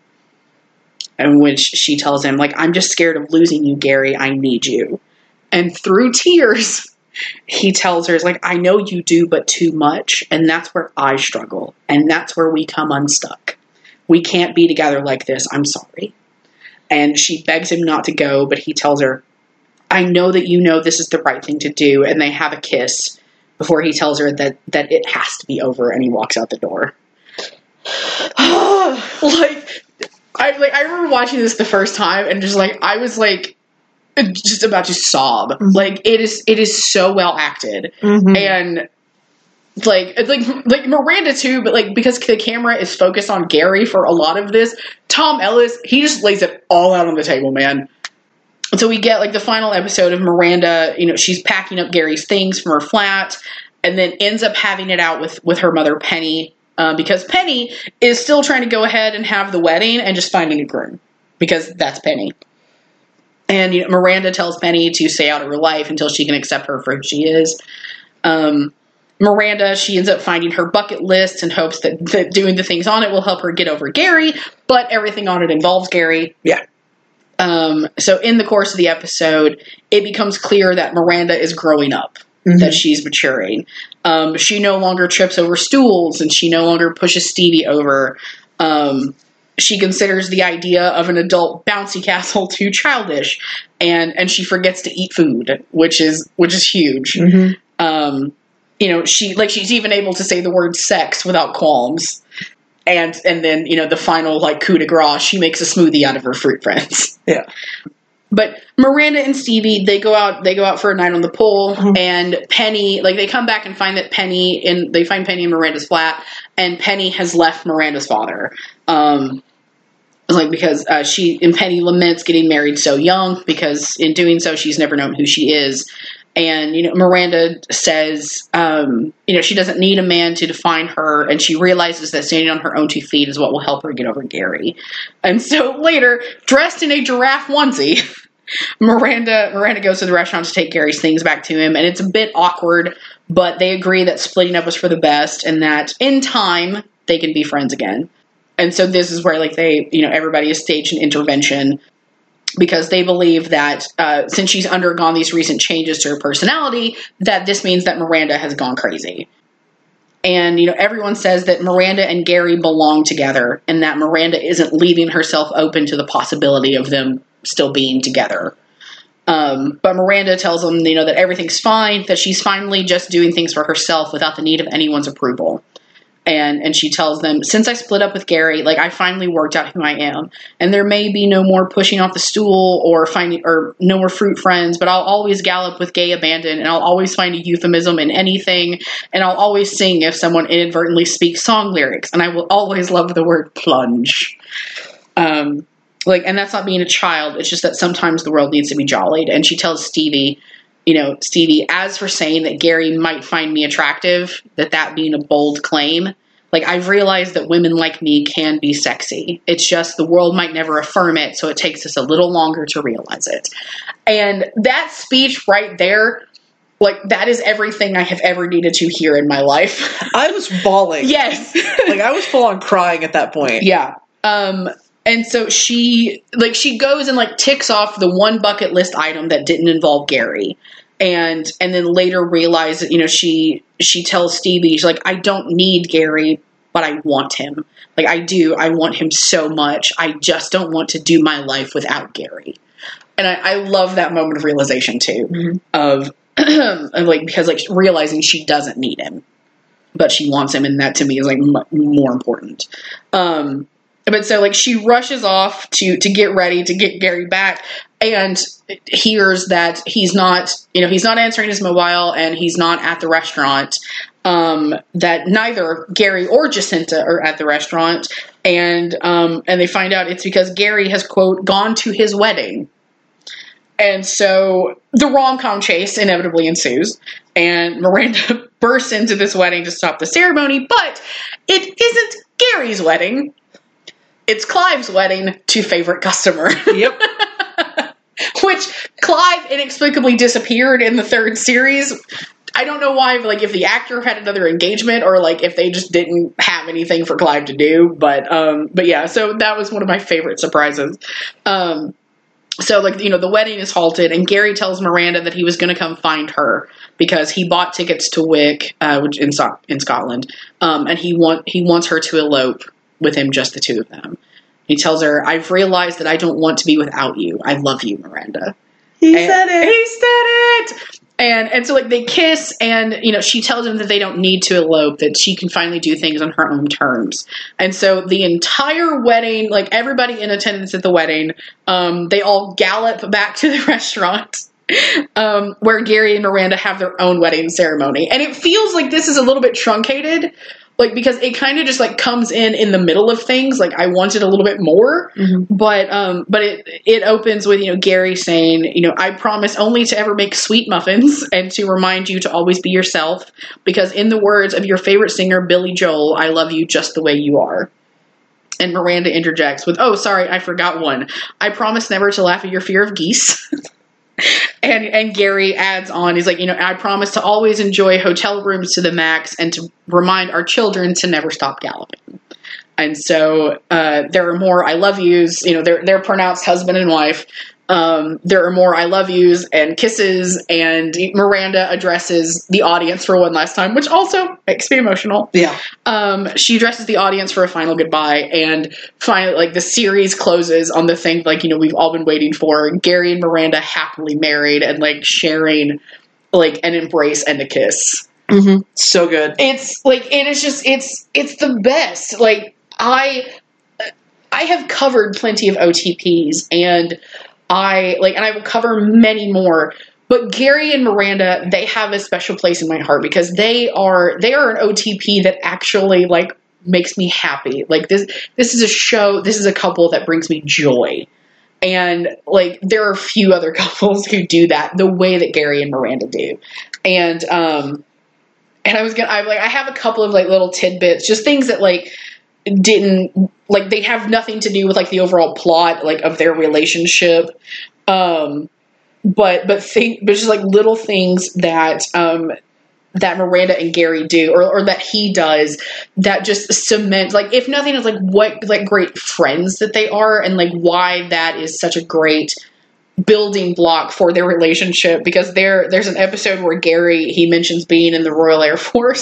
And which she tells him, like, I'm just scared of losing you, Gary. I need you. And through tears, he tells her, like, I know you do, but too much. And that's where I struggle. And that's where we come unstuck. We can't be together like this. I'm sorry. And she begs him not to go, but he tells her, I know that you know this is the right thing to do. And they have a kiss before he tells her that, that it has to be over. And he walks out the door. like, I, like, I remember watching this the first time and just like, I was like, just about to sob. Mm-hmm. Like, it is, it is so well acted. Mm-hmm. And like, like, like Miranda too, but like, because the camera is focused on Gary for a lot of this, Tom Ellis, he just lays it all out on the table, man. So we get like the final episode of Miranda, you know, she's packing up Gary's things from her flat. and then ends up having it out with, with her mother, Penny, uh, because Penny is still trying to go ahead and have the wedding and just finding a groom, because that's Penny. And you know, Miranda tells Penny to stay out of her life until she can accept her for who she is. Um, Miranda, she ends up finding her bucket list and hopes that, that doing the things on it will help her get over Gary, but everything on it involves Gary. Yeah. Um, so in the course of the episode, it becomes clear that Miranda is growing up, mm-hmm. that she's maturing. Um, she no longer trips over stools, and she no longer pushes Stevie over. Um, she considers the idea of an adult bouncy castle too childish, and, and she forgets to eat food, which is, which is huge. Mm-hmm. Um, you know, she, like, she's even able to say the word sex without qualms. And, and then, you know, the final, like, coup de grace, she makes a smoothie out of her fruit friends. Yeah. But Miranda and Stevie, they go out, they go out for a night on the pool, mm-hmm. and Penny, like, they come back and find that Penny, in, they find Penny in Miranda's flat, and Penny has left Miranda's father. Um, like, because, uh, she, and Penny laments getting married so young, because in doing so, she's never known who she is. And, you know, Miranda says, um, you know, she doesn't need a man to define her, and she realizes that standing on her own two feet is what will help her get over Gary. And so later, dressed in a giraffe onesie, Miranda Miranda goes to the restaurant to take Gary's things back to him, and it's a bit awkward, but they agree that splitting up was for the best, and that in time, they can be friends again. And so this is where, like, they, you know, everybody has staged an intervention, because they believe that uh, since she's undergone these recent changes to her personality, that this means that Miranda has gone crazy. And, you know, everyone says that Miranda and Gary belong together, and that Miranda isn't leaving herself open to the possibility of them still being together. Um, but Miranda tells them, you know, that everything's fine, that she's finally just doing things for herself without the need of anyone's approval. And and she tells them, since I split up with Gary, like, I finally worked out who I am. And there may be no more pushing off the stool or finding, or no more fruit friends, but I'll always gallop with gay abandon, and I'll always find a euphemism in anything, and I'll always sing if someone inadvertently speaks song lyrics, and I will always love the word plunge. Um, like, and that's not being a child, it's just that sometimes the world needs to be jollied. And she tells Stevie, you know, Stevie, as for saying that Gary might find me attractive, that that being a bold claim, like, I've realized that women like me can be sexy. It's just the world might never affirm it, so it takes us a little longer to realize it. And that speech right there, like, that is everything I have ever needed to hear in my life. I was bawling. Yes. Like, I was full on crying at that point. Yeah. Um, and so she, like, she goes and, like, ticks off the one bucket list item that didn't involve Gary. And, and then later realize that, you know, she, she tells Stevie, she's like, I don't need Gary, but I want him. Like, I do. I want him so much. I just don't want to do my life without Gary. And I, I love that moment of realization too, mm-hmm. of, of, like, because, like, realizing she doesn't need him, but she wants him. And that to me is, like, m- more important. Um, But so, like, she rushes off to, to get ready to get Gary back, and hears that he's not, you know, he's not answering his mobile, and he's not at the restaurant, um, that neither Gary or Jacinta are at the restaurant. And, um, and they find out it's because Gary has, quote, gone to his wedding. And so the rom-com chase inevitably ensues, and Miranda bursts into this wedding to stop the ceremony, but it isn't Gary's wedding. It's Clive's wedding to favorite customer. Yep. Which Clive inexplicably disappeared in the third series. I don't know why, like, if the actor had another engagement, or, like, if they just didn't have anything for Clive to do. But, um, but yeah, so that was one of my favorite surprises. Um, so, like, you know, the wedding is halted, and Gary tells Miranda that he was going to come find her because he bought tickets to Wick, uh, which in, so- in Scotland, um, and he want he wants her to elope with him, just the two of them. He tells her, I've realized that I don't want to be without you. I love you, Miranda. He and said it. He said it. And and so, like, they kiss, and, you know, she tells him that they don't need to elope, that she can finally do things on her own terms. And so the entire wedding, like, everybody in attendance at the wedding, um, they all gallop back to the restaurant, um, where Gary and Miranda have their own wedding ceremony. And it feels like this is a little bit truncated, like, because it kind of just like comes in in the middle of things. Like I wanted a little bit more, mm-hmm. but, um, but it, it opens with, you know, Gary saying, you know, I promise only to ever make sweet muffins and to remind you to always be yourself, because in the words of your favorite singer, Billy Joel, I love you just the way you are. And Miranda interjects with, oh, sorry, I forgot one. I promise never to laugh at your fear of geese. and and Gary adds on, he's like, you know, I promise to always enjoy hotel rooms to the max and to remind our children to never stop galloping. And so uh, there are more I love yous, you know, they're, they're pronounced husband and wife. Um, there are more I love yous and kisses, and Miranda addresses the audience for one last time, which also makes me emotional. Yeah. Um, she addresses the audience for a final goodbye, and finally, like, the series closes on the thing, like, you know, we've all been waiting for. Gary and Miranda happily married and, like, sharing, like, an embrace and a kiss. Mm-hmm. So good. It's, like, it is just, it's, it's the best. Like, I, I have covered plenty of O T Ps, and I, like, and I will cover many more, but Gary and Miranda, they have a special place in my heart because they are, they are an O T P that actually, like, makes me happy. Like, this, this is a show, this is a couple that brings me joy. And, like, there are few other couples who do that the way that Gary and Miranda do. And, um, and I was gonna, I like, I have a couple of, like, little tidbits, just things that, like, didn't, like, they have nothing to do with, like, the overall plot, like, of their relationship. Um, but, but think, but just, like, little things that, um, that Miranda and Gary do, or, or that he does, that just cement, like, if nothing else, like, what, like, great friends that they are, and, like, why that is such a great building block for their relationship, because there there's an episode where Gary, he mentions being in the Royal Air Force.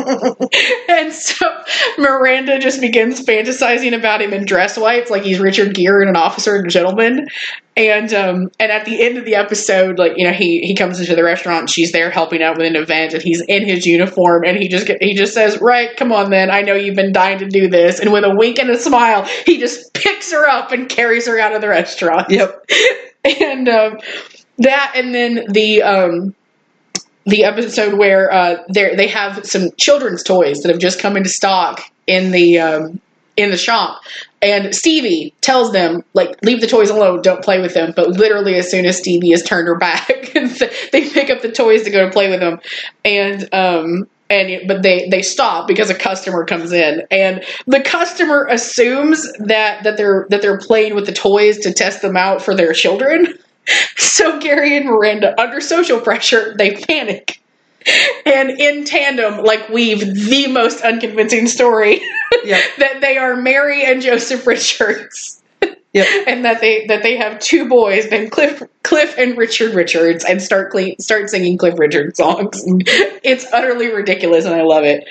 And so Miranda just begins fantasizing about him in dress whites, like he's Richard Gere in An Officer and a Gentleman. And um and at the end of the episode, like, you know, he he comes into the restaurant and she's there helping out with an event, and he's in his uniform, and he just get, he just says, right, come on then, I know you've been dying to do this, and with a wink and a smile, he just picks her up and carries her out of the restaurant. Yep. And um, that, and then the um, the episode where uh, they they have some children's toys that have just come into stock in the um, in the shop, and Stevie tells them, like, leave the toys alone, don't play with them. But literally, as soon as Stevie has turned her back, they pick up the toys to go to play with them, and um, and but they they stop because a customer comes in, and the customer assumes that that they're that they're playing with the toys to test them out for their children. So Gary and Miranda, under social pressure, they panic, and in tandem, like, weave the most unconvincing story. Yep. That they are Mary and Joseph Richards. Yep. And that they that they have two boys named Cliff Cliff and Richard Richards, and start cle- start singing Cliff Richard songs. It's utterly ridiculous, and I love it.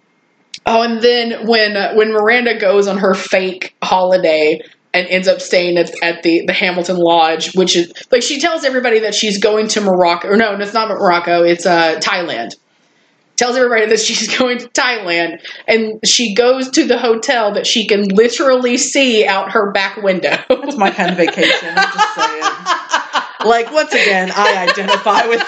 Oh, and then when uh, when Miranda goes on her fake holiday and ends up staying at, at the, the Hamilton Lodge, which is, like, she tells everybody that she's going to Morocco, or no, it's not Morocco, it's uh, Thailand. Tells everybody that she's going to Thailand, and she goes to the hotel that she can literally see out her back window. That's my kind of vacation, I'm just saying. Like, once again, I identify with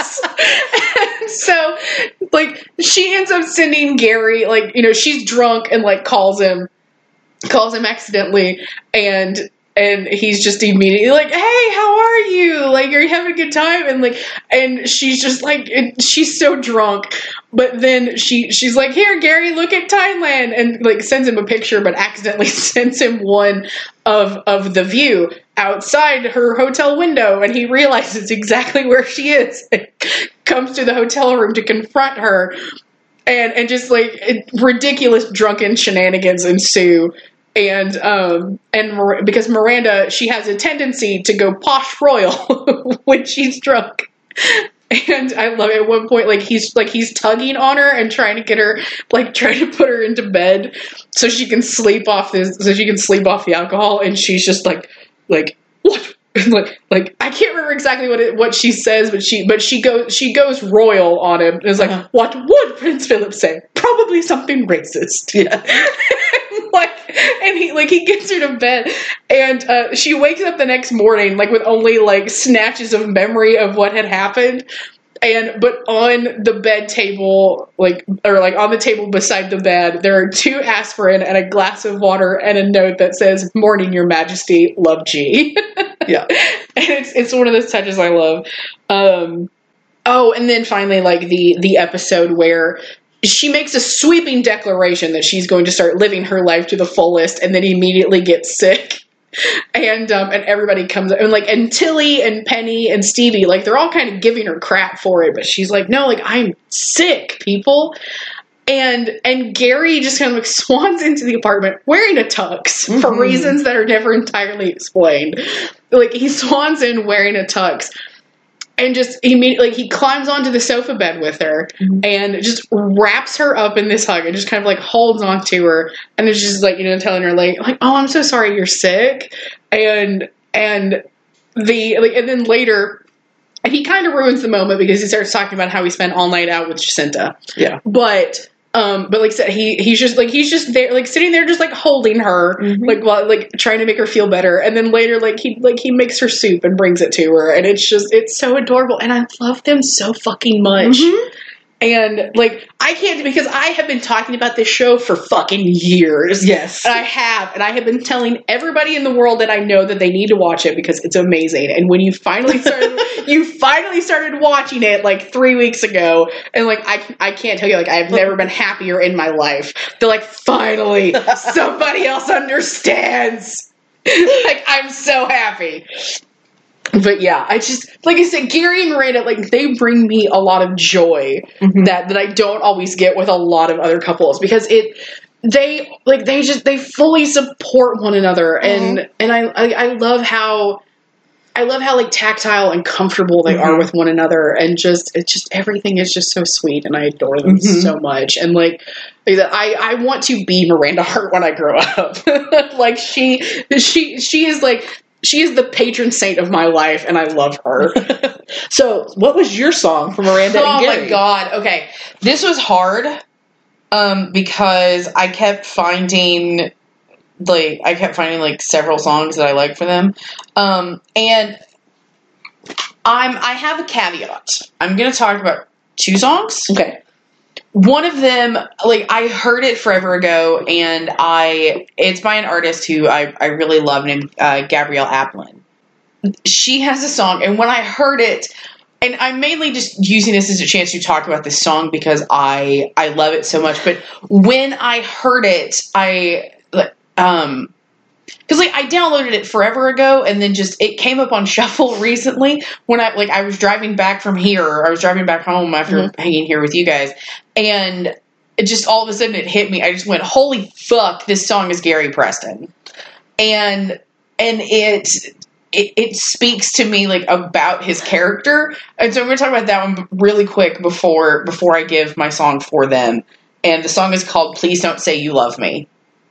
that. And so, like, she ends up sending Gary, like, you know, she's drunk and, like, calls him, calls him accidentally, and and he's just immediately like, hey, how are you? Like, are you having a good time? And, like, and she's just like, and she's so drunk, but then she she's like, here, Gary, look at Thailand, and, like, sends him a picture, but accidentally sends him one of of the view outside her hotel window, and he realizes exactly where she is, and comes to the hotel room to confront her, and and just, like, it, ridiculous drunken shenanigans ensue. And, um, and Mir- because Miranda, she has a tendency to go posh royal when she's drunk. And I love it. At one point, like, he's, like, he's tugging on her and trying to get her, like, trying to put her into bed so she can sleep off this, so she can sleep off the alcohol. And she's just like, like, what? like, like, I can't remember exactly what it, what she says, but she, but she goes, she goes royal on him. It's like, uh-huh. What would Prince Philip say? Probably something racist. Yeah. Like, and he, like, he gets her to bed, and uh, she wakes up the next morning, like, with only, like, snatches of memory of what had happened. And, but on the bed table, like, or like on the table beside the bed, there are two aspirin and a glass of water and a note that says, "Morning, Your Majesty, love G." Yeah. And it's, it's one of those touches I love. Um, oh, and then finally, like the, the episode where she makes a sweeping declaration that she's going to start living her life to the fullest and then immediately gets sick. And um, and everybody comes and like and Tilly and Penny and Stevie, like they're all kind of giving her crap for it, but she's like, no, like I'm sick, people. And and Gary just kind of like swans into the apartment wearing a tux mm-hmm. for reasons that are never entirely explained. Like he swans in wearing a tux. And just immediately, like, he climbs onto the sofa bed with her mm-hmm. and just wraps her up in this hug and just kind of like holds on to her. And it's just like, you know, telling her like, like, oh, I'm so sorry you're sick. And, and the, like, and then later he kind of ruins the moment because he starts talking about how he spent all night out with Jacinta. Yeah. But, um, but like I said, he, he's just like, he's just there, like sitting there, just like holding her, mm-hmm. like, while, like trying to make her feel better. And then later, like he, like he makes her soup and brings it to her. And it's just, it's so adorable. And I love them so fucking much. Mm-hmm. And like, I can't, because I have been talking about this show for fucking years. Yes. And I have. And I have been telling everybody in the world that I know that they need to watch it because it's amazing. And when you finally started, you finally started watching it like three weeks ago. And like, I, I can't tell you, like, I've never been happier in my life. They're like, finally, somebody else understands. Like, I'm so happy. But yeah, I just, like I said, Gary and Miranda, like, they bring me a lot of joy mm-hmm. that, that I don't always get with a lot of other couples because it, they, like, they just, they fully support one another. Mm-hmm. And, and I, I, I love how, I love how, like, tactile and comfortable they mm-hmm. are with one another. And just, it's just, everything is just so sweet and I adore them mm-hmm. so much. And, like, I, I want to be Miranda Hart when I grow up. Like, she, she, she is, like, she is the patron saint of my life, and I love her. So, what was your song for Miranda oh and Gary? Oh my god, okay. This was hard, um, because I kept finding, like, I kept finding, like, several songs that I like for them. Um, and I'm, I have a caveat. I'm gonna talk about two songs. Okay. One of them, like, I heard it forever ago, and I, it's by an artist who I, I really love named uh, Gabrielle Aplin. She has a song, and when I heard it, and I'm mainly just using this as a chance to talk about this song because I, I love it so much, but when I heard it, I, um... because, like, I downloaded it forever ago, and then just, it came up on shuffle recently when I, like, I was driving back from here. I was driving back home after mm-hmm. hanging here with you guys, and it just, all of a sudden, it hit me. I just went, holy fuck, this song is Gary Preston. And, and it, it, it speaks to me, like, about his character. And so I'm going to talk about that one really quick before, before I give my song for them. And the song is called Please Don't Say You Love Me.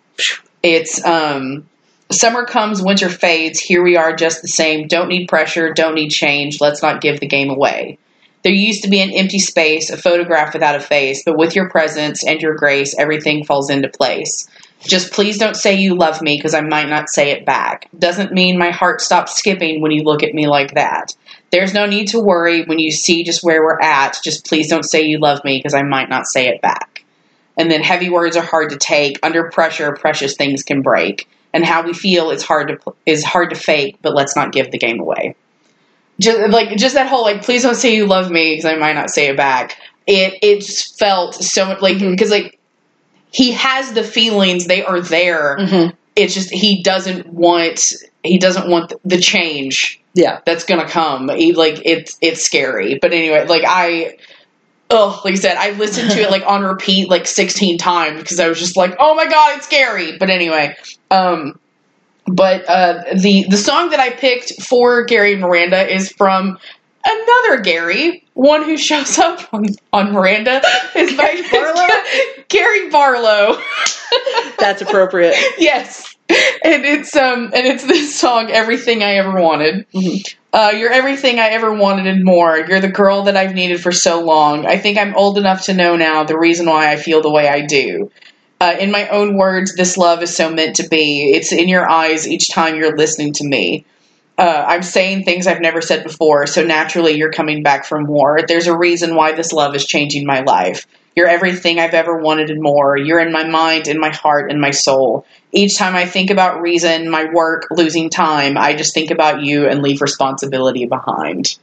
It's, um... summer comes, winter fades, here we are just the same, don't need pressure, don't need change, let's not give the game away. There used to be an empty space, a photograph without a face, but with your presence and your grace, everything falls into place. Just please don't say you love me, because I might not say it back. Doesn't mean my heart stops skipping when you look at me like that. There's no need to worry when you see just where we're at, just please don't say you love me, because I might not say it back. And then heavy words are hard to take, under pressure, precious things can break. And how we feel is hard to is hard to fake, but let's not give the game away. Just like just that whole like, please don't say you love me because I might not say it back. It it just felt so much like because mm-hmm. like he has the feelings, they are there. Mm-hmm. It's just he doesn't want he doesn't want the change. Yeah, that's gonna come. He, like it's it's scary. But anyway, like I. Oh, like I said, I listened to it like on repeat like sixteen times because I was just like, oh my god, it's scary. But anyway, um, but uh, the the song that I picked for Gary and Miranda is from another Gary, one who shows up on, on Miranda. Is by Barlow? Gary Barlow. That's appropriate. Yes, and it's um and it's this song, Everything I Ever Wanted. Mm-hmm. Uh, you're everything I ever wanted and more. You're the girl that I've needed for so long. I think I'm old enough to know now the reason why I feel the way I do. Uh, in my own words, this love is so meant to be. It's in your eyes each time you're listening to me. uh, I'm saying things I've never said before, so naturally you're coming back for more. There's a reason why this love is changing my life. You're everything I've ever wanted and more. You're in my mind, in my heart, in my soul. Each time I think about reason, my work, losing time, I just think about you and leave responsibility behind.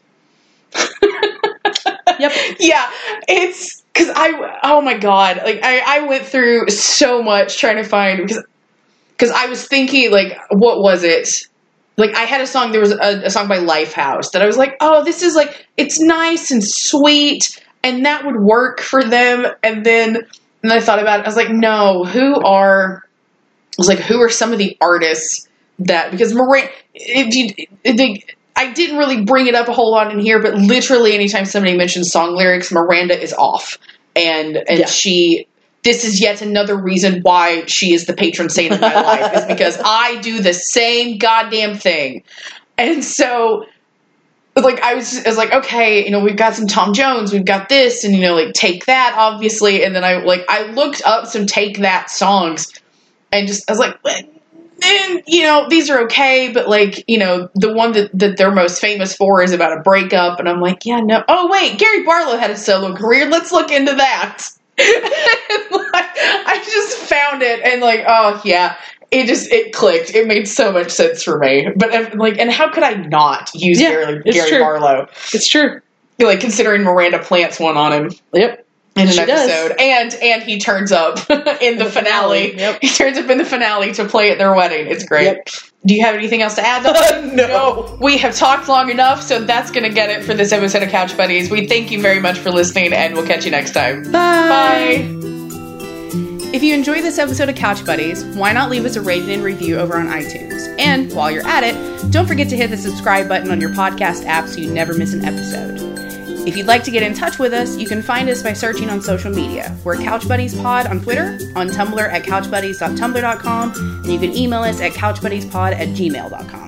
Yep. Yeah, it's because I, oh my God, like I, I went through so much trying to find, because because I was thinking, like, what was it? Like, I had a song, there was a, a song by Lifehouse that I was like, oh, this is like, it's nice and sweet, and that would work for them. And then, and then I thought about it, I was like, no, who are, I was like, who are some of the artists that, because Miranda, if you, they, I didn't really bring it up a whole lot in here, but literally anytime somebody mentions song lyrics, Miranda is off. And, and yeah. she, this is yet another reason why she is the patron saint of my life, is because I do the same goddamn thing. And so, like, I was, I was like, okay, you know, we've got some Tom Jones, we've got this, and, you know, like, Take That, obviously. And then I, like, I looked up some Take That songs, and just, I was like, and, you know, these are okay, but, like, you know, the one that, that they're most famous for is about a breakup, and I'm like, yeah, no, oh, wait, Gary Barlow had a solo career, let's look into that. And, like, I just found it, and, like, oh, yeah, it just, it clicked. It made so much sense for me. But, like, and how could I not use yeah, Gary, Gary true. Barlow? It's true. Like, considering Miranda plants one on him. Yep. In an she episode. Does. And and he turns up in the, the finale. finale. Yep. He turns up in the finale to play at their wedding. It's great. Yep. Do you have anything else to add? no. no. We have talked long enough, so that's going to get it for this episode of Couch Buddies. We thank you very much for listening, and we'll catch you next time. Bye. Bye. If you enjoyed this episode of Couch Buddies, why not leave us a rating and review over on iTunes? And while you're at it, don't forget to hit the subscribe button on your podcast app so you never miss an episode. If you'd like to get in touch with us, you can find us by searching on social media. We're Couch Buddies Pod on Twitter, on Tumblr at couch buddies dot tumblr dot com, and you can email us at couch buddies pod at gmail dot com.